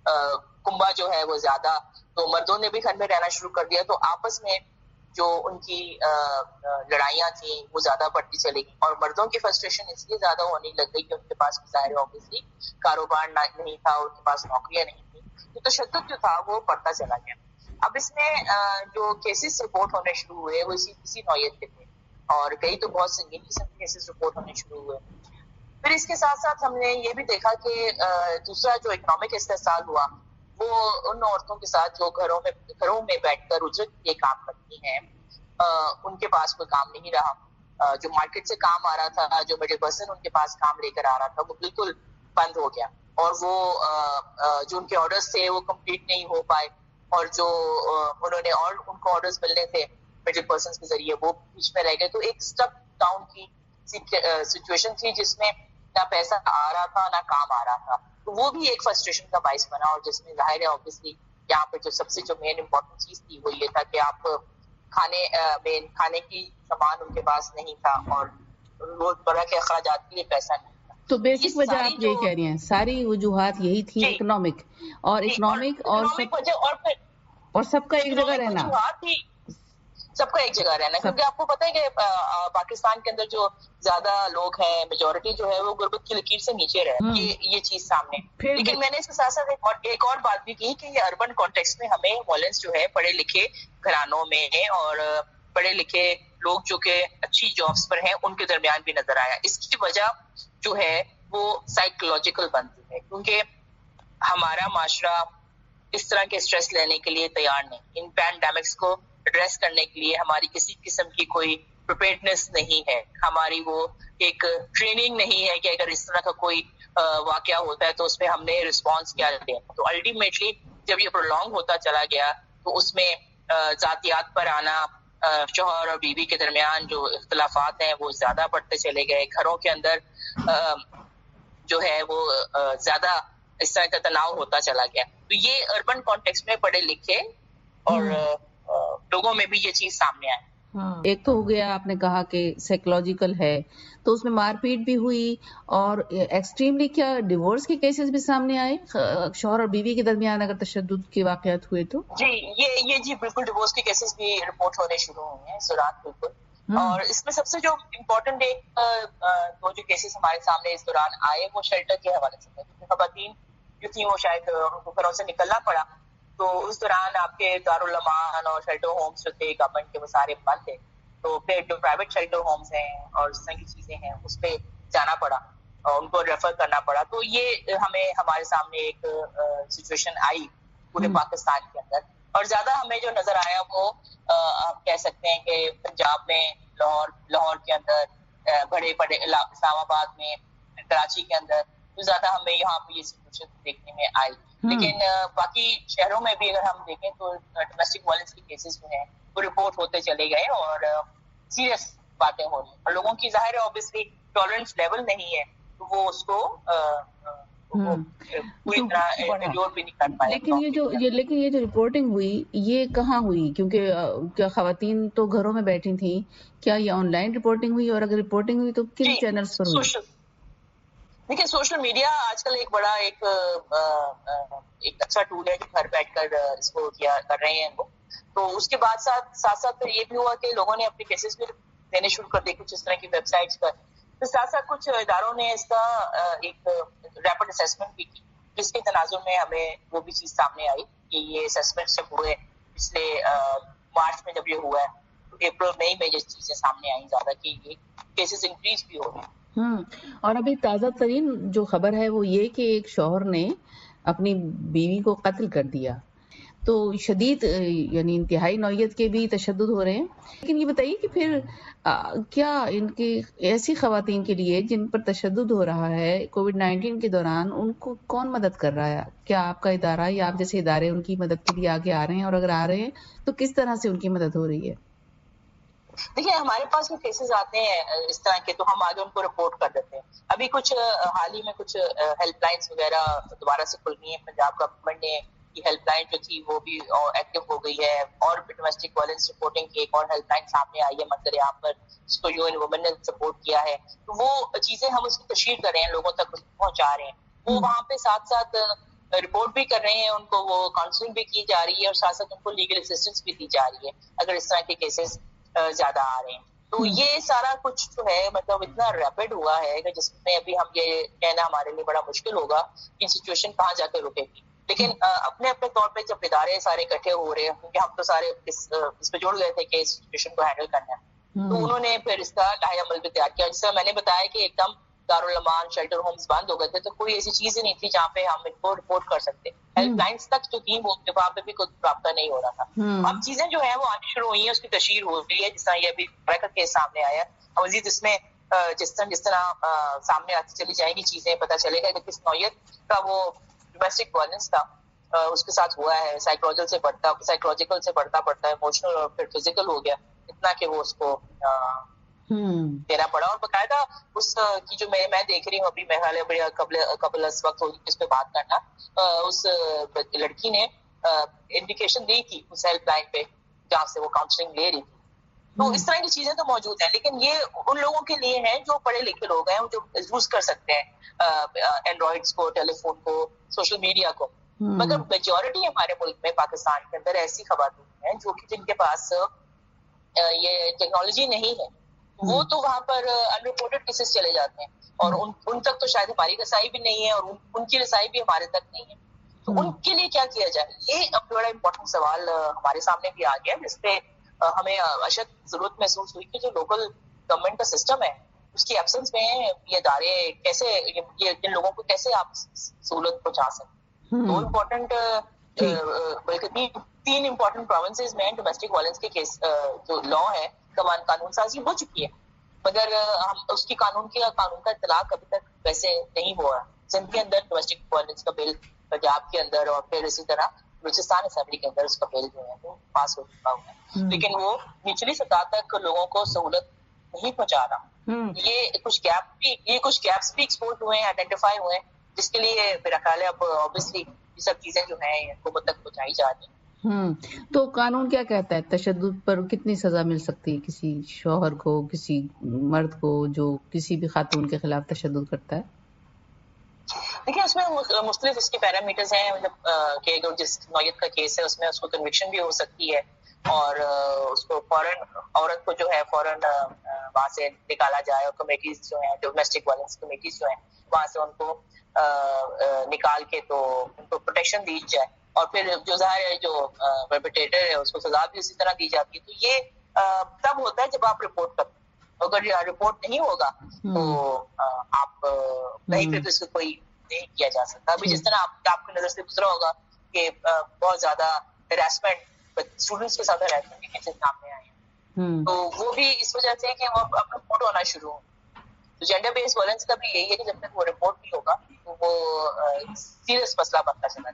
کنبا جو ہے وہ زیادہ, تو مردوں نے بھی گھر میں رہنا شروع کر دیا, تو آپس میں جو ان کی لڑائیاں تھیں وہ زیادہ بڑھتی چلی گئی. اور مردوں کی فرسٹریشن اس لیے زیادہ ہونے لگ گئی کہ ان کے پاس ظاہر اوبیسلی کاروبار نہیں تھا, ان کے پاس نوکریاں نہیں تھیں, تو تشدد جو تھا وہ بڑھتا چلا گیا. اب اس میں جو کیسز رپورٹ ہونے شروع ہوئے وہ اسی اسی نوعیت کے تھے, اور کئی تو بہت سنگین قسم کے کیسز رپورٹ ہونے شروع ہوئے. پھر اس کے ساتھ ساتھ ہم نے یہ بھی دیکھا کہ دوسرا جو اکنامک استحصال ہوا وہ ان عورتوں کے ساتھ جو گھروں میں گھروں میں بیٹھ کر اجرت کے کام کرتی ہیں, ان کے پاس کوئی کام نہیں رہا. جو مارکیٹ سے کام آ رہا تھا, جو مڈل پرسن ان کے پاس کام لے کر آ رہا تھا, وہ بالکل بند ہو گیا, اور وہ جو ان کے آرڈرز تھے وہ کمپلیٹ نہیں ہو پائے, اور جو انہوں نے اور ان کو آرڈرز ملنے تھے مڈل پرسنز کے ذریعے وہ بیچ میں رہ گئے. تو ایک اسٹک ڈاؤن کی سچویشن تھی جس میں نہ پیسہ آ رہا تھا نہ کام آ رہا تھا, تو وہ بھی ایک فرسٹریشن کا باعث بنا. اور جس میں ظاہر ہے اوبیسلی یہاں پہ جو سب سے جو مین امپورٹنٹ چیز تھی وہ یہ تھا کہ آپ کھانے میں کھانے کی سامان ان کے پاس نہیں تھا, اور روزمرہ کے اخراجات کے لیے پیسہ نہیں تھا. تو بیسک وجہ آپ یہی کہہ رہی ہیں, ساری وجوہات یہی تھی اکنامک, اور اکنامک اور اور سب کا ایک جگہ رہنا, سب کا ایک جگہ رہنا, کیونکہ آپ کو پتہ ہے کہ پاکستان کے اندر جو زیادہ لوگ ہیں, میجورٹی جو ہے وہ غربت کی لکیر سے نیچے رہے, یہ یہ چیز سامنے. لیکن میں نے اس کے ساتھ ساتھ ایک اور بات بھی کی کہ یہ اربن کانٹیکسٹ میں ہمیں وائلنس جو ہے پڑھے لکھے گھرانوں میں اور پڑھے لکھے لوگ جو کہ اچھی جابس پر ہیں ان کے درمیان بھی نظر آیا. اس کی وجہ جو ہے وہ سائیکولوجیکل بنتی ہے, کیونکہ ہمارا معاشرہ اس طرح کے اسٹریس لینے کے لیے تیار نہیں. ان پینڈیمکس کو ایڈریس کرنے کے لیے ہماری کسی قسم کی کوئی پریپیئرڈنس نہیں ہے, ہماری وہ ایک ٹریننگ نہیں ہے کہ اگر اس طرح کا کوئی واقعہ ہوتا ہے تو اس پہ ہم نے رسپانس کیا دیں. تو الٹیمیٹلی جب یہ پرولونگ ہوتا چلا گیا تو اس میں ذاتیات پر آنا, شوہر اور بیوی کے درمیان جو اختلافات ہیں وہ زیادہ بڑھتے چلے گئے, گھروں کے اندر جو ہے وہ زیادہ اس طرح کا تناؤ ہوتا چلا گیا. تو یہ اربن کانٹیکسٹ میں پڑھے لکھے اور لوگوں میں بھی یہ چیز سامنے آئے. ایک تو ہو گیا آپ نے کہا کہ سائیکولوجیکل ہے, تو اس میں مار پیٹ بھی ہوئی, اور ایکسٹریملی کیا ڈیورس کے کیسز بھی سامنے آئے, شوہر اور بیوی کے درمیان اگر تشدد کے واقعات ہوئے تو؟ جی یہ یہ جی بالکل ڈیورس کے کیسز بھی رپورٹ ہونے شروع ہوئے ہیں اس دوران بالکل. اور اس میں سب سے جو امپورٹنٹ ایک دو جو کیسز ہمارے سامنے اس دوران آئے وہ شیلٹر کے حوالے سے تھے, کیونکہ خواتین جو تھیں وہ شاید ان کو گھروں سے نکلنا پڑا, تو اس دوران آپ کے دارالامان اور شیلٹر ہومس جو تھے گورنمنٹ کے وہ سارے بند تھے, تو پھر جو پرائیویٹ شیلٹر ہومس ہیں اور اس طرح کی چیزیں ہیں اس پہ جانا پڑا اور ان کو ریفر کرنا پڑا. تو یہ ہمیں ہمارے سامنے ایک سچویشن آئی پورے پاکستان کے اندر, اور زیادہ ہمیں جو نظر آیا وہ آپ کہہ سکتے ہیں کہ پنجاب میں, لاہور لاہور کے اندر, بڑے بڑے اسلام آباد میں, کراچی کے اندر, تو زیادہ ہمیں یہاں پہ یہ سچویشن دیکھنے میں آئی. لیکن باقی شہروں میں بھی اگر ہم دیکھیں تو ڈومیسٹک وائلنس کے کیسز جو ہیں وہ رپورٹ ہوتے چلے گئے اور سیریس باتیں ہو رہی ہیں, اور لوگوں کی ظاہر ہے اوبیسلی ٹالرنس لیول نہیں ہے, تو وہ اس کو پوری طرح انڈور بھی نہیں کر پائے. لیکن یہ جو یہ لیکن یہ جو رپورٹنگ ہوئی یہ کہاں ہوئی, کیونکہ کیا خواتین تو گھروں میں بیٹھی تھیں, کیا یہ آن لائن رپورٹنگ ہوئی, اور اگر رپورٹنگ ہوئی تو کن چینلز پر ہوئی؟ دیکھیے سوشل میڈیا آج کل ایک بڑا ایک ایک اچھا ٹول ہے جو گھر بیٹھ کر اس کو کیا کر رہے ہیں وہ, تو اس کے بعد ساتھ ساتھ ساتھ یہ بھی ہوا کہ لوگوں نے اپنے کیسز بھی دینے شروع کر دیے کچھ اس طرح کی ویب سائٹس پر, تو ساتھ ساتھ کچھ اداروں نے اس کا ایک ریپڈ اسیسمنٹ بھی کی, جس کے تناظر میں ہمیں وہ بھی چیز سامنے آئی کہ یہ اسیسمنٹ جب ہوئے پچھلے مارچ میں جب یہ ہوا ہے تو اپریل مئی میں یہ چیزیں سامنے آئیں زیادہ کہ یہ کیسز انکریز بھی ہو رہے ہیں. ہوں اور ابھی تازہ ترین جو خبر ہے وہ یہ کہ ایک شوہر نے اپنی بیوی کو قتل کر دیا, تو شدید یعنی انتہائی نوعیت کے بھی تشدد ہو رہے ہیں. لیکن یہ بتائیے کہ پھر کیا ان کی ایسی خواتین کے لیے جن پر تشدد ہو رہا ہے کووڈ نائنٹین کے دوران, ان کو کون مدد کر رہا ہے؟ کیا آپ کا ادارہ یا آپ جیسے ادارے ان کی مدد کے لیے آگے آ رہے ہیں, اور اگر آ رہے ہیں تو کس طرح سے ان کی مدد ہو رہی ہے؟ دیکھیے ہمارے پاس جو کیسز آتے ہیں اس طرح کے تو ہم آگے ان کو رپورٹ کر دیتے ہیں. ابھی کچھ حال ہی میں کچھ ہیلپ لائنس وغیرہ دوبارہ سے کھل گئی ہیں, پنجاب گورنمنٹ نے کی ہیلپ لائن جو تھی وہ بھی ایکٹیو ہو گئی ہے, اور ڈومیسٹک وائلنس رپورٹنگ کی ایک اور ہیلپ لائن سامنے آئی ہے منظر یہاں پر, جس کو یو این وومن نے سپورٹ کیا ہے. تو وہ چیزیں ہم اس کی تشہیر کر رہے ہیں, لوگوں تک پہنچا رہے ہیں. وہ وہاں پہ ساتھ ساتھ رپورٹ بھی کر رہے ہیں, ان کو وہ کاؤنسلنگ بھی کی جا رہی ہے, اور ساتھ ساتھ ان کو لیگل اسسٹنس بھی دی جا رہی ہے اگر اس طرح کے کیسز زیادہ آ رہے ہیں. تو یہ سارا کچھ جو ہے مطلب اتنا ریپڈ ہوا ہے کہ جس میں ابھی ہم یہ کہنا ہمارے لیے بڑا مشکل ہوگا کہ سچویشن کہاں جا کے رکے گی. لیکن اپنے اپنے طور پہ جب ادارے سارے اکٹھے ہو رہے ہیں, کیونکہ ہم تو سارے اس پہ جڑ گئے تھے کہ اس سچویشن کو ہینڈل کرنا ہے, تو انہوں نے پھر اس کا لاہے عمل بھی تیار کیا. جس طرح میں نے بتایا کہ ایک دم دارالامان شیلٹر ہومز بند ہو گئے تھے, تو کوئی ایسی چیز ہی نہیں تھی جہاں پہ ہم ان کو رپورٹ کر سکتے. ہیلپ لائنس تک جو تھی وہ وہاں پہ بھی کوئی رابطہ نہیں ہو رہا تھا. اب چیزیں جو ہیں وہ آنی شروع ہوئی ہیں, اس کی تشہیر ہو رہی ہے, جس طرح یہ ابھی کا کیس سامنے آیا. اور مزید اس میں جس طرح جس طرح سامنے آتی چلی جائیں گی چیزیں, پتہ چلے گا کہ کس نوعیت کا وہ ڈومیسٹک وائلنس تھا, اس کے ساتھ ہوا ہے. سائیکولوجیکل سے بڑھتا سائیکولوجیکل سے بڑھتا پڑتا ہے ایموشنل, اور پھر فزیکل ہو گیا اتنا کہ وہ اس کو دینا پڑا. اور باقاعدہ اس کی جو میں میں دیکھ رہی ہوں ابھی, میں خیال ہے قبل قبل اس وقت ہوگی اس پہ بات کرنا, اس لڑکی نے انڈیکیشن دی تھی اس ہیلپ لائن پہ جہاں سے وہ کاؤنسلنگ لے رہی تھی. تو اس طرح کی چیزیں تو موجود ہیں, لیکن یہ ان لوگوں کے لیے ہیں جو پڑھے لکھے لوگ ہیں, جو یوز کر سکتے ہیں اینڈرائڈس کو, ٹیلی فون کو, سوشل میڈیا کو. مگر میجورٹی ہمارے ملک میں پاکستان کے اندر ایسی خواتین ہیں جو کہ جن کے پاس یہ ٹیکنالوجی نہیں ہے, وہ تو وہاں پر ان رپورٹڈ کیسز چلے جاتے ہیں, اور ان ان تک تو شاید ہماری رسائی بھی نہیں ہے, اور ان کی رسائی بھی ہمارے تک نہیں ہے. تو ان کے لیے کیا کیا جائے, یہ اب بڑا امپورٹنٹ سوال ہمارے سامنے بھی آ گیا, جس پہ ہمیں اشد ضرورت محسوس ہوئی کہ جو لوکل گورنمنٹ کا سسٹم ہے اس کی ایبسنس میں یہ ادارے کیسے یہ ان لوگوں کو کیسے آپ سہولت پہنچا سکتے. دو امپورٹنٹ بلکہ تین امپورٹنٹ پروونسز میں ڈومیسٹک وائلنس کے کیس جو لا ہے قانون سازی ہو چکی ہے, مگر ہم اس کی قانون کی قانون کا اطلاق ابھی تک ویسے نہیں ہوا. سندھ کے اندر ڈومیسٹک وائلنس کا بل, پنجاب کے اندر, اور پھر اسی طرح بلوچستان اسمبلی کے اندر اس کا بل جو ہے وہ پاس ہو چکا ہوا ہے, لیکن وہ نچلی سطح تک لوگوں کو سہولت نہیں پہنچا رہا. یہ کچھ گیپ بھی یہ کچھ گیپس بھی ایکسپوز ہوئے ہیں, آئیڈینٹیفائی ہوئے ہیں, جس کے لیے میرا خیال ہے اب اوبیسلی یہ سب چیزیں جو ہیں حکومت تک پہنچائی جا رہی ہیں. ہوں تو قانون کیا کہتا ہے تشدد پر کتنی سزا مل سکتی ہے کسی شوہر کو کسی مرد کو جو کسی بھی خاتون کے خلاف تشدد کرتا ہے؟ دیکھیے اس میں مختلف اس کے پیرامیٹرز ہیں، مطلب کہ اگر جس نوعیت کا کیس ہے اس میں اس کو کنوکشن بھی ہو سکتی ہے اور اس کو فوراً عورت کو جو ہے فوراً وہاں سے نکالا جائے، اور کمیٹیز جو ہیں ڈومیسٹک وائلنس کمیٹیز جو ہیں وہاں سے ان کو نکال کے تو ان کو پروٹیکشن دی جائے، اور پھر جو ظاہر ہے جو پرپیٹریٹر ہے اس کو سزا بھی اسی طرح دی جاتی ہے. تو یہ تب ہوتا ہے جب آپ رپورٹ کرتے ہیں، اگر رپورٹ نہیں ہوگا تو آپ نہیں، پھر اس کو کوئی نہیں کیا جا سکتا. ابھی جس طرح آپ آپ کی نظر سے گزرا ہوگا کہ بہت زیادہ ہراسمنٹ اسٹوڈنٹس کے ساتھ ہراسمنٹ کے کیسز سامنے آئے ہیں، تو وہ بھی اس وجہ سے کہ وہ اپنا رپورٹ ہونا شروع ہو. تو جینڈر بیس وائلنس کا بھی یہی ہے کہ جب تک وہ رپورٹ نہیں ہوگا تو وہ سیریس مسئلہ بنتا چلا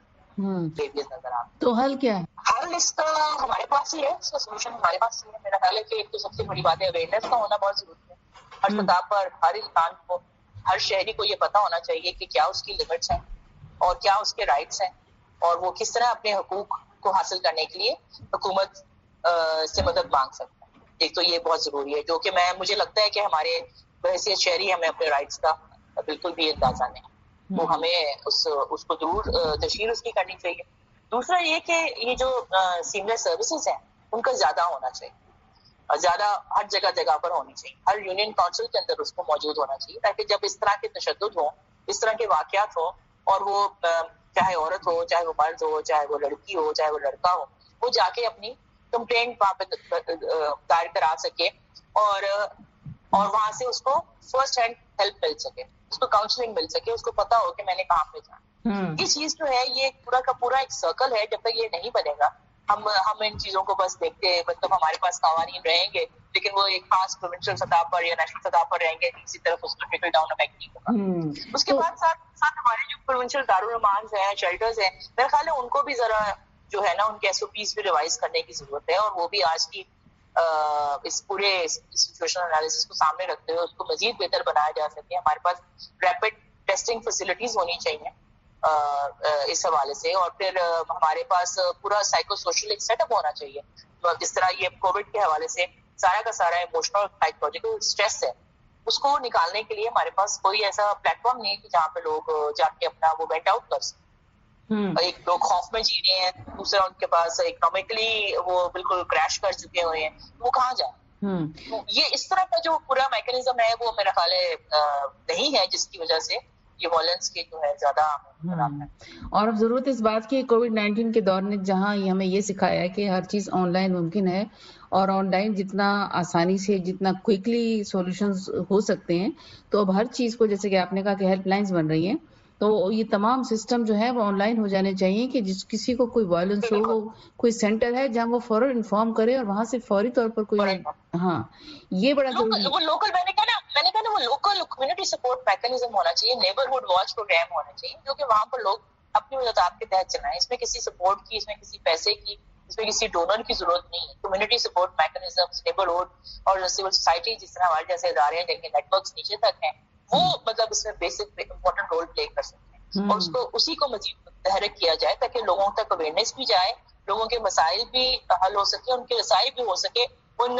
جائے. تو حل کیا ہے؟ حل اس کا ہمارے پاس ہی ہے، اس کا سولوشن ہمارے پاس ہی ہے. میرا خیال ہے کہ ایک تو سب سے بڑی بات ہے اویئرنیس کا ہونا بہت ضروری ہے. ہر سطح پر ہر انسان کو، ہر شہری کو یہ پتا ہونا چاہیے کہ کیا اس کی لمٹس ہیں اور کیا اس کے رائٹس ہیں، اور وہ کس طرح اپنے حقوق کو حاصل کرنے کے لیے حکومت سے مدد مانگ سکتا ہے. ایک تو یہ بہت ضروری ہے، جو کہ میں مجھے لگتا ہے کہ ہمارے بحیثیت شہری ہمیں اپنے رائٹس کا بالکل بھی اندازہ نہیں، تو ہمیں اس اس کو ضرور تشہیر اس کی کرنی چاہیے. دوسرا یہ کہ یہ جو سیملیس سروسز ہیں ان کا زیادہ ہونا چاہیے، زیادہ ہر جگہ جگہ پر ہونی چاہیے، ہر یونین کونسل کے اندر اس کو موجود ہونا چاہیے، تاکہ جب اس طرح کے تشدد ہوں، اس طرح کے واقعات ہوں، اور وہ چاہے عورت ہو، چاہے وہ مرد ہو، چاہے وہ لڑکی ہو، چاہے وہ لڑکا ہو، وہ جا کے اپنی کمپلینٹ وہاں پہ دائر کرا سکے، اور اور وہاں سے اس کو فرسٹ ہینڈ ہیلپ مل سکے، اس کو کاؤنسلنگ مل سکے، اس کو پتا ہو کہ میں نے کہاں پہ جانا. یہ چیز جو ہے یہ پورا کا پورا ایک سرکل ہے. جب تک یہ نہیں بنے گا ہم ہم ان چیزوں کو بس دیکھتے ہیں، مطلب ہمارے پاس قوانین رہیں گے لیکن وہ ایک خاص پروونشل سطح پر یا نیشنل سطح پر رہیں گے، کسی طرف اس کو ٹرکل ڈاؤن افیکٹ نہیں ہوگا. اس کے بعد ساتھ ساتھ ہمارے جو پروونشل دارالمعارض ہیں، شیلٹرز ہیں، میرا خیال ہے ان کو بھی ذرا جو ہے نا ان کے ایس او پیز بھی ریوائز کرنے کی ضرورت ہے، اور وہ بھی آج کی اس پورے سچویشن انالیسس کو سامنے رکھتے ہوئے اس کو مزید بہتر بنایا جا سکے. ہمارے پاس ریپڈ ٹیسٹنگ فیسلٹیز ہونی چاہیے اس حوالے سے، اور پھر ہمارے پاس پورا سائیکو سوشل ایک سیٹ اپ ہونا چاہیے. جس طرح یہ کووڈ کے حوالے سے سارا کا سارا ایموشنل سائیکولوجیکل اسٹریس ہے، اس کو نکالنے کے لیے ہمارے پاس کوئی ایسا پلیٹ فارم نہیں کہ جہاں پہ لوگ جا کے اپنا وہ وینٹ آؤٹ کر سکیں. ایک لوگ خوف میں جی رہے ہیں، دوسرا ان کے پاس اکنامکلی وہ بالکل کریش کر چکے ہوئے ہیں، وہ کہاں جائیں؟ یہ اس طرح کا جو پورا میکینزم ہے وہ میرا خیال ہے نہیں ہے، جس کی وجہ سے یہ وائلنس کے جو ہے زیادہ. اور اب ضرورت اس بات کی کووڈ نائنٹین کے دور نے جہاں ہمیں یہ سکھایا ہے کہ ہر چیز آن لائن ممکن ہے، اور آن لائن جتنا آسانی سے جتنا کوئکلی سولوشنز ہو سکتے ہیں، تو اب ہر چیز کو جیسے کہ آپ نے کہا کہ ہیلپ لائنز بن رہی ہیں، تو یہ تمام سسٹم جو ہے وہ آن لائن ہو جانے چاہیے کہ جس کسی کو کوئی وائلنس ہو، وہ کوئی سینٹر ہے جہاں وہ فوراً انفارم کرے اور وہاں سے فوری طور پر کوئی. ہاں یہ بڑا ضروری ہے. وہ لوکل میں نے کہا نا میں نے کہا نا وہ لوکل کمیونٹی سپورٹ میکینزم ہونا چاہیے، نیبرہڈ واچ پروگرام ہونا چاہیے، جو کہ وہاں پر لوگ اپنی مدد کے تحت چلائیں. اس میں کسی سپورٹ کی، اس میں کسی پیسے کی، اس میں کسی ڈونر کی ضرورت نہیں ہے. کمیونٹی سپورٹ میکینزم، نیبرہڈ اور سول سوسائٹی جس طرح ہمارے جیسے ادارے ہیں جن کے نیٹ ورکس نیچے تک ہیں، وہ مطلب اس میں بیسک امپورٹنٹ رول پلے کر سکتے ہیں، اور اس کو اسی کو مزید متحرک کیا جائے تاکہ لوگوں تک اویئرنیس بھی جائے، لوگوں کے مسائل بھی حل ہو سکے، ان کے رسائی بھی ہو سکے ان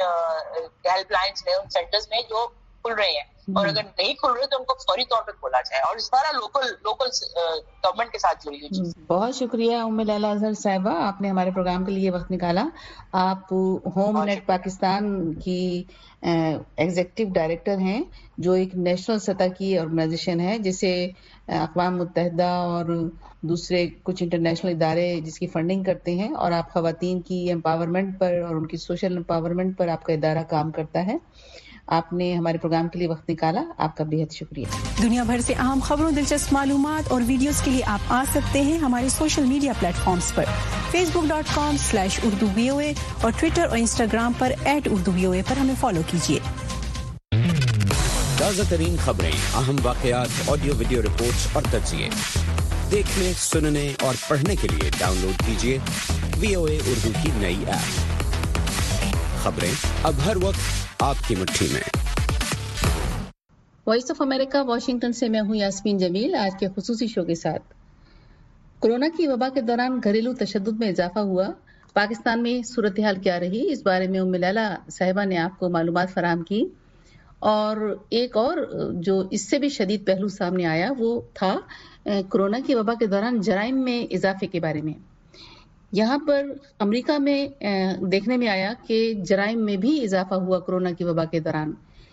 ہیلپ لائنس میں، ان سینٹرز میں جو کھل رہے ہیں، اور اگر نہیں کھل رہے تو ان کو فوری طور پہ کھولا جائے، اور اس بارہ لوکل لوکل گورنمنٹ کے ساتھ جڑی ہوئی چیز. بہت شکریہ ام لیلہ اظہر صاحبہ، آپ نے ہمارے پروگرام کے لیے وقت نکالا. آپ ہوم نیٹ پاکستان کی ایگزیکٹو ڈائریکٹر ہیں، جو ایک نیشنل سطح کی آرگنائزیشن ہے جسے اقوام متحدہ اور دوسرے کچھ انٹرنیشنل ادارے جس کی فنڈنگ کرتے ہیں، اور آپ خواتین کی امپاورمنٹ پر اور ان کی سوشل امپاورمنٹ پر آپ کا ادارہ کام کرتا ہے. آپ نے ہمارے پروگرام کے لیے وقت نکالا، آپ کا بے حد شکریہ. دنیا بھر سے اہم خبروں، دلچسپ معلومات اور ویڈیوز کے لیے آپ آ سکتے ہیں ہمارے سوشل میڈیا پلیٹ فارمز پر، Facebook dot com slash Urdu V O A اور ٹویٹر اور انسٹاگرام پر at Urdu V O A پر ہمیں فالو کیجیے. تازہ ترین خبریں، اہم واقعات، آڈیو ویڈیو رپورٹس اور تجزیے دیکھنے، سننے اور پڑھنے کے لیے ڈاؤن لوڈ کیجیے وی او اے اردو کی نئی ایپ. خبریں اب ہر وقت آپ کی مٹھی میں. وائس آف امریکہ واشنگٹن سے میں ہوں یاسمین جمیل، آج کے خصوصی شو کے ساتھ. कोरोना की वबा के दौरान घरेलू तशद्दुद में इजाफा हुआ, पाकिस्तान में सूरत हाल क्या रही, इस बारे में उम्मे लैला साहिबा ने आपको मालूमात फराहम की। और एक और जो इससे भी शदीद पहलू सामने आया वो था कोरोना की वबा के दौरान जराइम में इजाफे के बारे में। यहाँ पर अमेरिका में देखने में आया कि जराइम में भी इजाफा हुआ कोरोना की वबा के दौरान।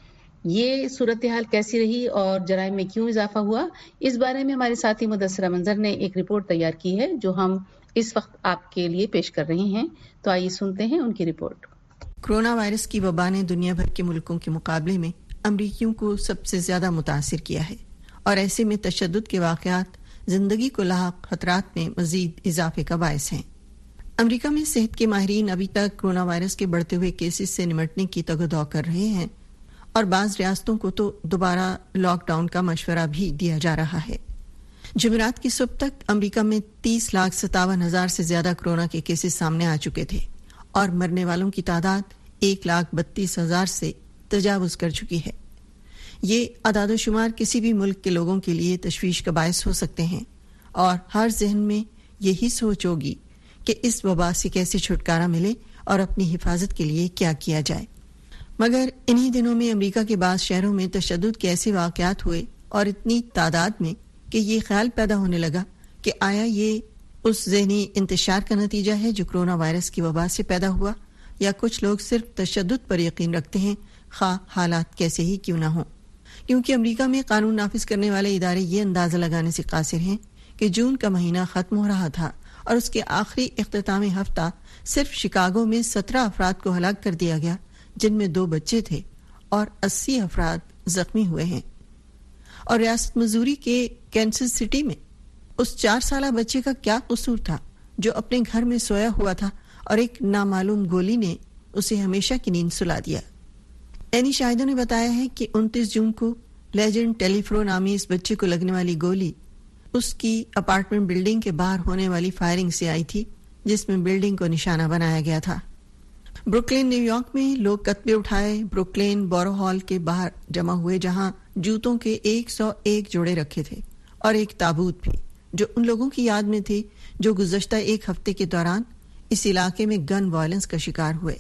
ये सूरत हाल कैसी रही और जराइम में क्यों इजाफा हुआ, इस बारे में हमारे साथी मुदस्सिरा मंजर ने एक रिपोर्ट तैयार की है जो हम इस वक्त आपके लिए पेश कर रहे हैं। तो आइए सुनते हैं उनकी रिपोर्ट। कोरोना वायरस की वबा ने दुनिया भर के मुल्कों के मुकाबले में अमरीकियों को सबसे ज्यादा मुतासिर किया है और ऐसे में तशद्दुद के वाक़यात जिंदगी को लाहक खतरात में मजीद इजाफे का बायस हैं। अमरीका में सेहत के माहिरीन अभी तक कोरोना वायरस के बढ़ते हुए केसेस से निमटने की तगदौ कर रहे हैं और बाज़ रियासतों को तो दोबारा लॉकडाउन का मशवरा भी दिया जा रहा है। जुमेरात की सुबह तक अमरीका में तीस लाख सतावन हजार से ज्यादा कोरोना के केसेस सामने आ चुके थे और मरने वालों की तादाद एक लाख बत्तीस हजार से तजावुज कर चुकी है। ये अदाद-ओ-शुमार किसी भी मुल्क के लोगों के लिए तशवीश का बायस हो सकते हैं और हर जहन में यही सोच होगी कि इस वबा से कैसे छुटकारा मिले और अपनी हिफाजत के लिए क्या किया जाए। मगर इन्हीं दिनों में अमेरिका के बाद शहरों में तशद्दुद के ऐसे वाक़यात हुए और इतनी तादाद में कि ये ख्याल पैदा होने लगा कि आया ये उस ज़हनी इंतशार का नतीजा है जो कोरोना वायरस की वबा से पैदा हुआ, या कुछ लोग सिर्फ तशद्दुद पर यकीन रखते हैं खा हालात कैसे ही क्यों ना हो। क्योंकि अमेरिका में कानून नाफिज करने वाले इदारे ये अंदाजा लगाने से कासिर हैं कि जून का महीना खत्म हो रहा था और उसके आखिरी इख्तितामी हफ्ता सिर्फ शिकागो में सत्रह अफराद को हलाक कर दिया गया, जिनमें दो बच्चे थे और अस्सी अफराद जख्मी हुए हैं। और रियासत मिजूरी के कैंसस सिटी में उस चार साला बच्चे का क्या कसूर था जो अपने घर में सोया हुआ था और एक नामालूम गोली ने उसे हमेशा की नींद सुला दिया। एनी शाहिदों ने बताया है कि उनतीस जून को लेजेंड टेलीफ्रो नामी इस बच्चे को लगने वाली गोली उसकी अपार्टमेंट बिल्डिंग के बाहर होने वाली फायरिंग से आई थी, जिसमें बिल्डिंग को निशाना बनाया गया था। ब्रुकलिन न्यूयॉर्क में लोग कत्बे उठाए ब्रुकलिन बोरो हॉल के बाहर जमा हुए, जहां जूतों के एक सौ एक जोड़े रखे थे और एक ताबूत भी जो उन लोगों की याद में थे जो गुज़श्ता एक हफ्ते के दौरान इस इलाके में गन वायलेंस का शिकार हुए।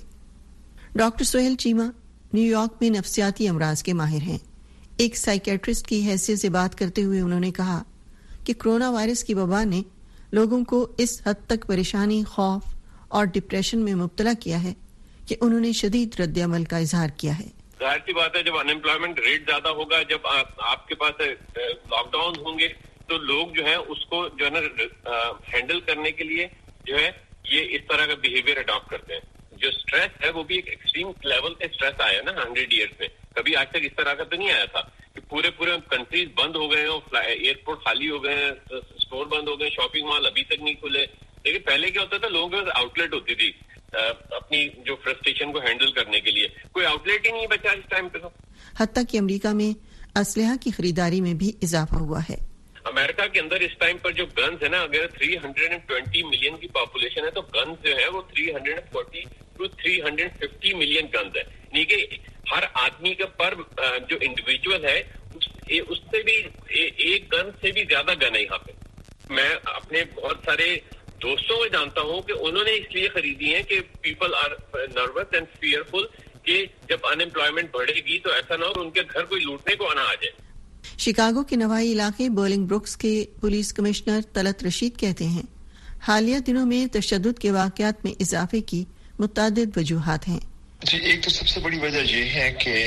डॉक्टर सोहेल चीमा न्यूयॉर्क में नफ्सियाती अमराज के माहिर हैं। एक साइकेट्रिस्ट की हैसियत से बात करते हुए उन्होंने कहा कि कोरोना वायरस की वबा ने लोगों को इस हद तक परेशानी, खौफ और डिप्रेशन में मुब्तला किया है कि उन्होंने शदीद रद्द अमल का इजहार किया है। जाहिर सी बात है, जब अनएम्प्लॉयमेंट रेट ज्यादा होगा, जब आप, आपके पास लॉकडाउन होंगे, तो लोग जो है उसको जो है ना हैंडल करने के लिए जो है ये इस तरह का बिहेवियर अडॉप्ट करते हैं। जो स्ट्रेस है वो भी एक एक्सट्रीम लेवल पे स्ट्रेस आया ना हंड्रेड ईयर्स में, कभी आज तक इस तरह का तो नहीं आया था कि पूरे पूरे कंट्रीज बंद हो गए हो, एयरपोर्ट खाली हो गए, स्टोर बंद हो गए, शॉपिंग मॉल अभी तक नहीं खुले। लेकिन पहले क्या होता था, लोगों के पास आउटलेट होती थी अपनी जो फ्रस्ट्रेशन को हैंडल करने के लिए, कोई आउटलेट ही नहीं बचा इस टाइम पे। तो हत्ता कि अमेरिका में असलहा की खरीदारी में भी इजाफा हुआ है। अमेरिका के अंदर इस टाइम पर जो गन्स है ना, अगर तीन सौ बीस मिलियन की पॉपुलेशन है तो गन्स जो है वो तीन सौ चालीस टू तीन सौ पचास मिलियन गन्स है। यानी कि हर आदमी का पर जो इंडिविजुअल है उस, उससे भी ए, एक गन से भी ज्यादा गन है यहाँ पे। मैं अपने बहुत सारे दोस्तों को जानता हूँ कि उन्होंने इसलिए खरीदी है कि people are nervous and fearful कि जब अनएम्प्लॉयमेंट बढ़ेगी तो ऐसा ना हो उनके घर कोई लूटने को आना आ जाए। शिकागो के नवाई इलाके बोलिंग ब्रुक्स के पुलिस कमिश्नर तलत रशीद कहते हैं, हालिया दिनों में तशद्दुद के वाक़यात में इजाफे की मुतअद्दिद वजूहात हैं। जी, एक तो सबसे बड़ी वजह ये है कि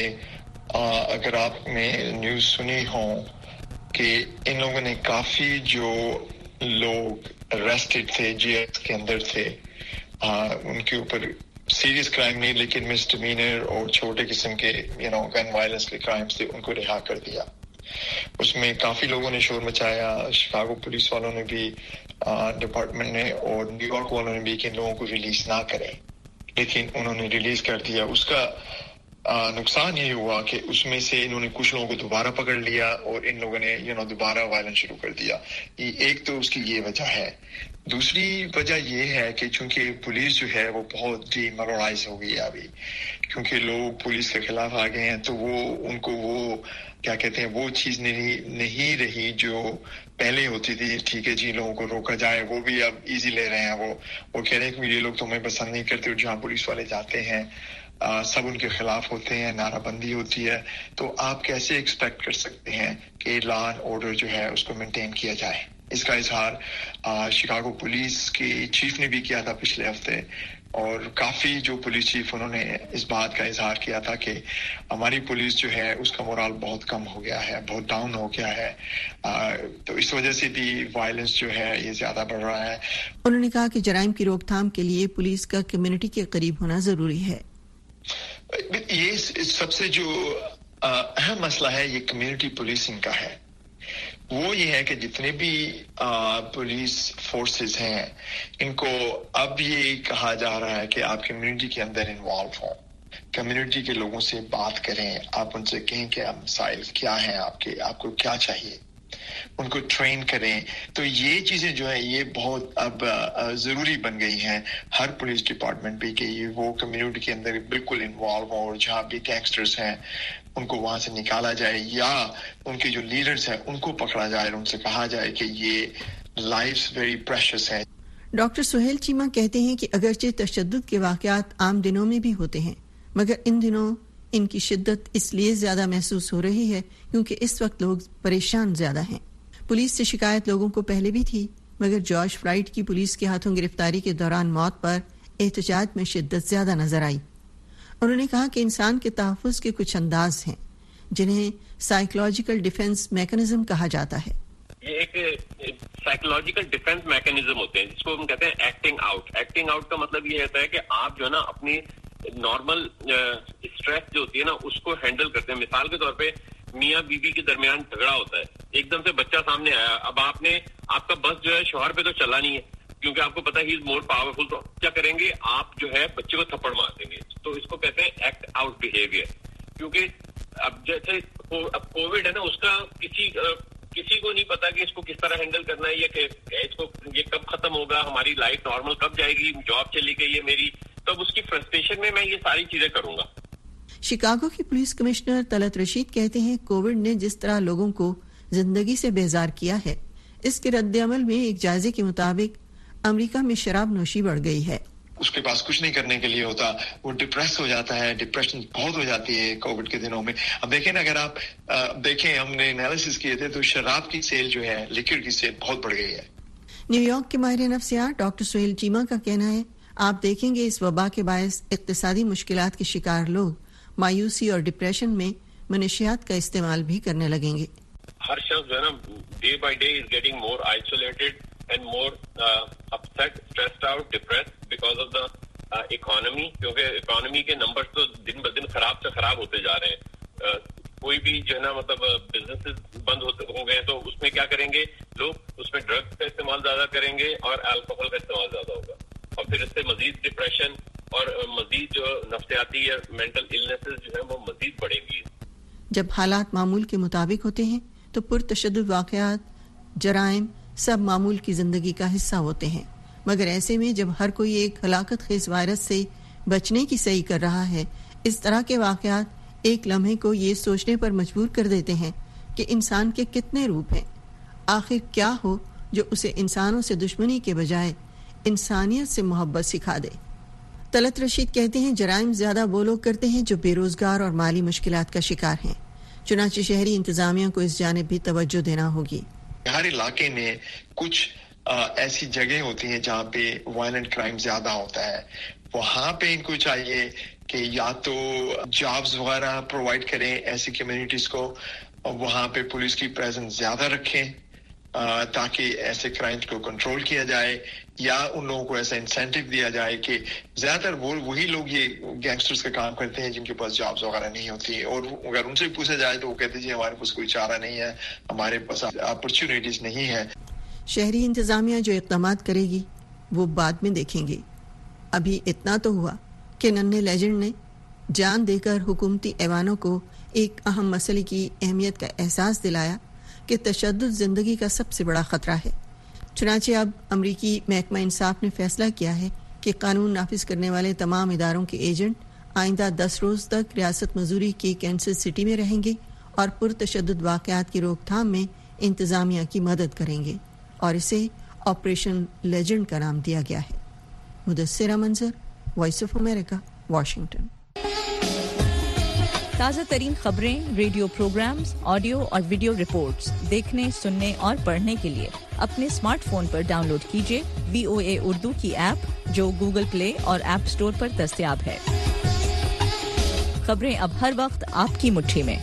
अगर आपने न्यूज़ सुनी हो कि इन लोगों ने काफी जो लोग अरेस्टेड थे, जेल के अंदर थे, आ, उनके ऊपर सीरियस क्राइम नहीं लेकिन मिसडिमीनर और छोटे किस्म के यू नो गन वायलेंस के क्राइम्स थे, उनको रिहा कर दिया। उसमें काफी लोगों ने शोर मचाया, शिकागो पुलिस वालों ने भी, डिपार्टमेंट ने और न्यूयॉर्क वालों ने भी कि इन लोगों को रिलीज ना करें, लेकिन उन्होंने रिलीज कर दिया। उसका نقصان یہ ہوا کہ اس میں سے انہوں نے کچھ لوگوں کو دوبارہ پکڑ لیا اور ان لوگوں نے یو نو دوبارہ وائلنس شروع کر دیا. ایک تو اس کی یہ وجہ ہے. دوسری وجہ یہ ہے کہ چونکہ پولیس جو ہے وہ بہت ڈی مورلائز ہو گئی ہے ابھی, کیونکہ لوگ پولیس کے خلاف آ گئے ہیں, تو وہ ان کو وہ کیا کہتے ہیں وہ چیز نہیں نہیں رہی جو پہلے ہوتی تھی. ٹھیک ہے جی, لوگوں کو روکا جائے, وہ بھی اب ایزی لے رہے ہیں. وہ وہ کہہ رہے ہیں کہ یہ لوگ تمہیں پسند نہیں کرتے, اور جہاں پولیس والے جاتے ہیں آ, سب ان کے خلاف ہوتے ہیں, نعرہ بندی ہوتی ہے. تو آپ کیسے ایکسپیکٹ کر سکتے ہیں کہ لا اینڈ آرڈر جو ہے اس کو مینٹین کیا جائے؟ اس کا اظہار شکاگو پولیس کے چیف نے بھی کیا تھا پچھلے ہفتے, اور کافی جو پولیس چیف انہوں نے اس بات کا اظہار کیا تھا کہ ہماری پولیس جو ہے اس کا مورال بہت کم ہو گیا ہے, بہت ڈاؤن ہو گیا ہے, تو اس وجہ سے بھی وائلنس جو ہے یہ زیادہ بڑھ رہا ہے. انہوں نے کہا کہ جرائم کی روک تھام کے لیے پولیس کا کمیونٹی کے قریب ہونا ضروری ہے. یہ سب سے جو اہم مسئلہ ہے یہ کمیونٹی پولیسنگ کا ہے. وہ یہ ہے کہ جتنے بھی پولیس فورسز ہیں ان کو اب یہ کہا جا رہا ہے کہ آپ کمیونٹی کے اندر انوالو ہوں, کمیونٹی کے لوگوں سے بات کریں, آپ ان سے کہیں کہ مسائل کیا ہیں آپ کے, آپ کو کیا چاہیے, ان کو ٹرین کریں. تو یہ چیزیں جو ہیں یہ بہت اب ضروری بن گئی ہیں ہر پولیس ڈپارٹمنٹ بھی, کہ یہ وہ کمیونٹی کے اندر بالکل انوالو ہوں, اور جہاں بھی گینگسٹرز ہیں ان کو وہاں سے نکالا جائے, یا ان کے جو لیڈرز ہیں ان کو پکڑا جائے, ان سے کہا جائے کہ یہ لائفز ویری پریشس ہیں. ڈاکٹر سہیل چیمہ کہتے ہیں کہ اگرچہ تشدد کے واقعات عام دنوں میں بھی ہوتے ہیں, مگر ان دنوں ان کی شدت اس لیے زیادہ محسوس ہو رہی ہے کیونکہ اس وقت لوگ پریشان زیادہ ہیں. پولیس سے شکایت لوگوں کو پہلے بھی تھی, مگر جارج فلائیڈ کی پولیس کے ہاتھوں گرفتاری کے دوران موت پر احتجاج میں شدت زیادہ نظر آئی. انہوں نے کہا کہ انسان کے تحفظ کے کچھ انداز ہیں جنہیں سائیکولوجیکل ڈیفنس میکانزم کہا جاتا ہے. یہ ایک سائیکولوجیکل ڈیفنس میکانزم ہوتے ہیں جس کو ہم کہتے ہیں ایکٹنگ آؤٹ. ایکٹنگ آؤٹ کا مطلب یہ ہوتا ہے کہ آپ جو ہے نا اپنی نارمل اسٹریس جو ہوتی ہے نا اس کو ہینڈل کرتے ہیں. مثال کے طور پہ میاں بیوی کے درمیان جھگڑا ہوتا ہے, ایک دم سے بچہ سامنے آیا, اب آپ نے آپ کا بس جو ہے شوہر پہ تو چلا نہیں ہے کیونکہ آپ کو پتا ہی از مور پاورفل, تو کیا کریں گے آپ جو ہے بچے کو تھپڑ مار دیں گے. تو اس کو کہتے ہیں ایکٹ آؤٹ بہیویئر. کیونکہ اب جیسے اب کووڈ ہے نا, اس کا کسی کسی کو نہیں پتا کہ اس کو کس طرح ہینڈل کرنا ہے, یا کہ اس کو یہ کب ختم ہوگا, ہماری لائف نارمل کب جائے گی, جاب چلی گئی ہے میری, تب اس کی فرسٹریشن میں میں یہ ساری چیزیں کروں گا. شکاگو کی پولیس کمشنر طلعت رشید کہتے ہیں کووڈ نے جس طرح لوگوں کو زندگی سے بیزار کیا ہے, اس کے رد عمل میں ایک جائزے کے مطابق امریکہ میں شراب نوشی بڑھ گئی ہے. اس کے پاس کچھ نہیں کرنے کے لیے ہوتا, وہ ڈپریس ہو جاتا ہے, ڈپریشن بہت ہو جاتی ہے کووڈ کے دنوں میں. اب دیکھیں نا, اگر آپ دیکھیں ہم نے انالیسس کیے تھے تو شراب کی سیل جو ہے, لیکر کی سیل بہت بڑھ گئی ہے. نیو یارک کے ماہر نفسیات ڈاکٹر سہیل چیمہ کا کہنا ہے آپ دیکھیں گے اس وبا کے باعث اقتصادی مشکلات کے شکار لوگ مایوسی اور ڈپریشن میں منشیات کا استعمال بھی کرنے لگیں گے. ہر شخص جو ہے نا day by day is getting more isolated and more uh, upset, stressed out, depressed because of the uh, economy. کیونکہ اکانومی کے نمبرز تو دن بہ دن خراب سے خراب ہوتے جا رہے ہیں. uh, کوئی بھی جو ہے نا مطلب بزنس بند ہوتے ہو گئے تو اس میں کیا کریں گے لوگ, اس میں ڈرگس کا استعمال زیادہ کریں گے اور الکوہل کا استعمال زیادہ ہوگا, اور پھر اس سے مزید ڈپریشن اور مزید جو نفسیاتی یا مینٹل النیسز جو ہے وہ مزید بڑھیں گی. جب حالات معمول کے مطابق ہوتے ہیں تو پرتشدد واقعات, جرائم سب معمول کی زندگی کا حصہ ہوتے ہیں, مگر ایسے میں جب ہر کوئی ایک ہلاکت خیز وائرس سے بچنے کی سعی کر رہا ہے, اس طرح کے واقعات ایک لمحے کو یہ سوچنے پر مجبور کر دیتے ہیں کہ انسان کے کتنے روپ ہیں, آخر کیا ہو جو اسے انسانوں سے دشمنی کے بجائے انسانیت سے محبت سکھا دے. طلعت رشید کہتے ہیں جرائم زیادہ وہ لوگ کرتے ہیں جو بے روزگار اور مالی مشکلات کا شکار ہیں, چنانچہ شہری انتظامیہ کو اس جانب بھی توجہ دینا ہوگی. ہر علاقے میں کچھ آ, ایسی جگہیں ہوتی ہیں جہاں پہ وائلنٹ کرائم زیادہ ہوتا ہے, وہاں پہ ان کو چاہیے کہ یا تو جابز وغیرہ پرووائڈ کریں ایسی کمیونٹیز کو, وہاں پہ پولیس کی پریزنس زیادہ رکھیں آ, تاکہ ایسے کرائم کو کنٹرول کیا جائے, یا ان لوگوں کو ایسا انسینٹیو دیا جائے کہ زیادہ تر وہ وہی لوگ یہ گینگسٹرز کا کام کرتے ہیں جن کے پاس جابز وغیرہ نہیں ہوتی, اور اگر ان سے پوچھا جائے تو وہ کہتے ہیں ہمارے پاس کوئی چارہ نہیں ہے, ہمارے پاس اپرچونیٹیز نہیں ہے. شہری انتظامیہ جو اقدامات کرے گی وہ بعد میں دیکھیں گے. ابھی اتنا تو ہوا کہ ننھے لیجنڈ نے जान देकर हुकूमती ऐवानों को एक अहम मसले की अहमियत का एहसास दिलाया कि तशद्दुद ज़िंदगी का सबसे बड़ा ख़तरा है। चुनांचे अब अमरीकी महकमा इंसाफ ने फैसला किया है कि कानून नाफिज करने वाले तमाम इदारों के एजेंट आइंदा दस रोज़ तक रियासत मसूरी की कैंसस सिटी में रहेंगे और पुरतशद्दुद वाक़यात की रोकथाम में इंतज़ामिया की मदद करेंगे और इसे ऑपरेशन लेजेंड का नाम दिया गया है। मुदस्सिरा मंजर, वॉइस ऑफ अमेरिका, वाशिंगटन। ताज़ा तरीन खबरें, रेडियो प्रोग्राम्स, ऑडियो और वीडियो रिपोर्ट्स देखने, सुनने और पढ़ने के लिए अपने स्मार्टफोन पर डाउनलोड कीजिए वी ओ ए उर्दू की ऐप, जो गूगल प्ले और ऐप स्टोर पर दस्तयाब है। खबरें अब हर वक्त आपकी मुट्ठी में।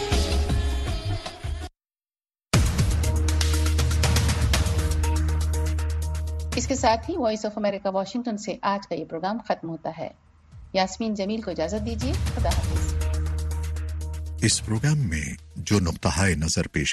इसके साथ ही वॉइस ऑफ अमेरिका वाशिंगटन से आज का ये प्रोग्राम खत्म होता है। यास्मीन जमील को इजाजत दीजिए। खुदा हाफिज। इस प्रोग्राम में जो नुक्ता नजर पेश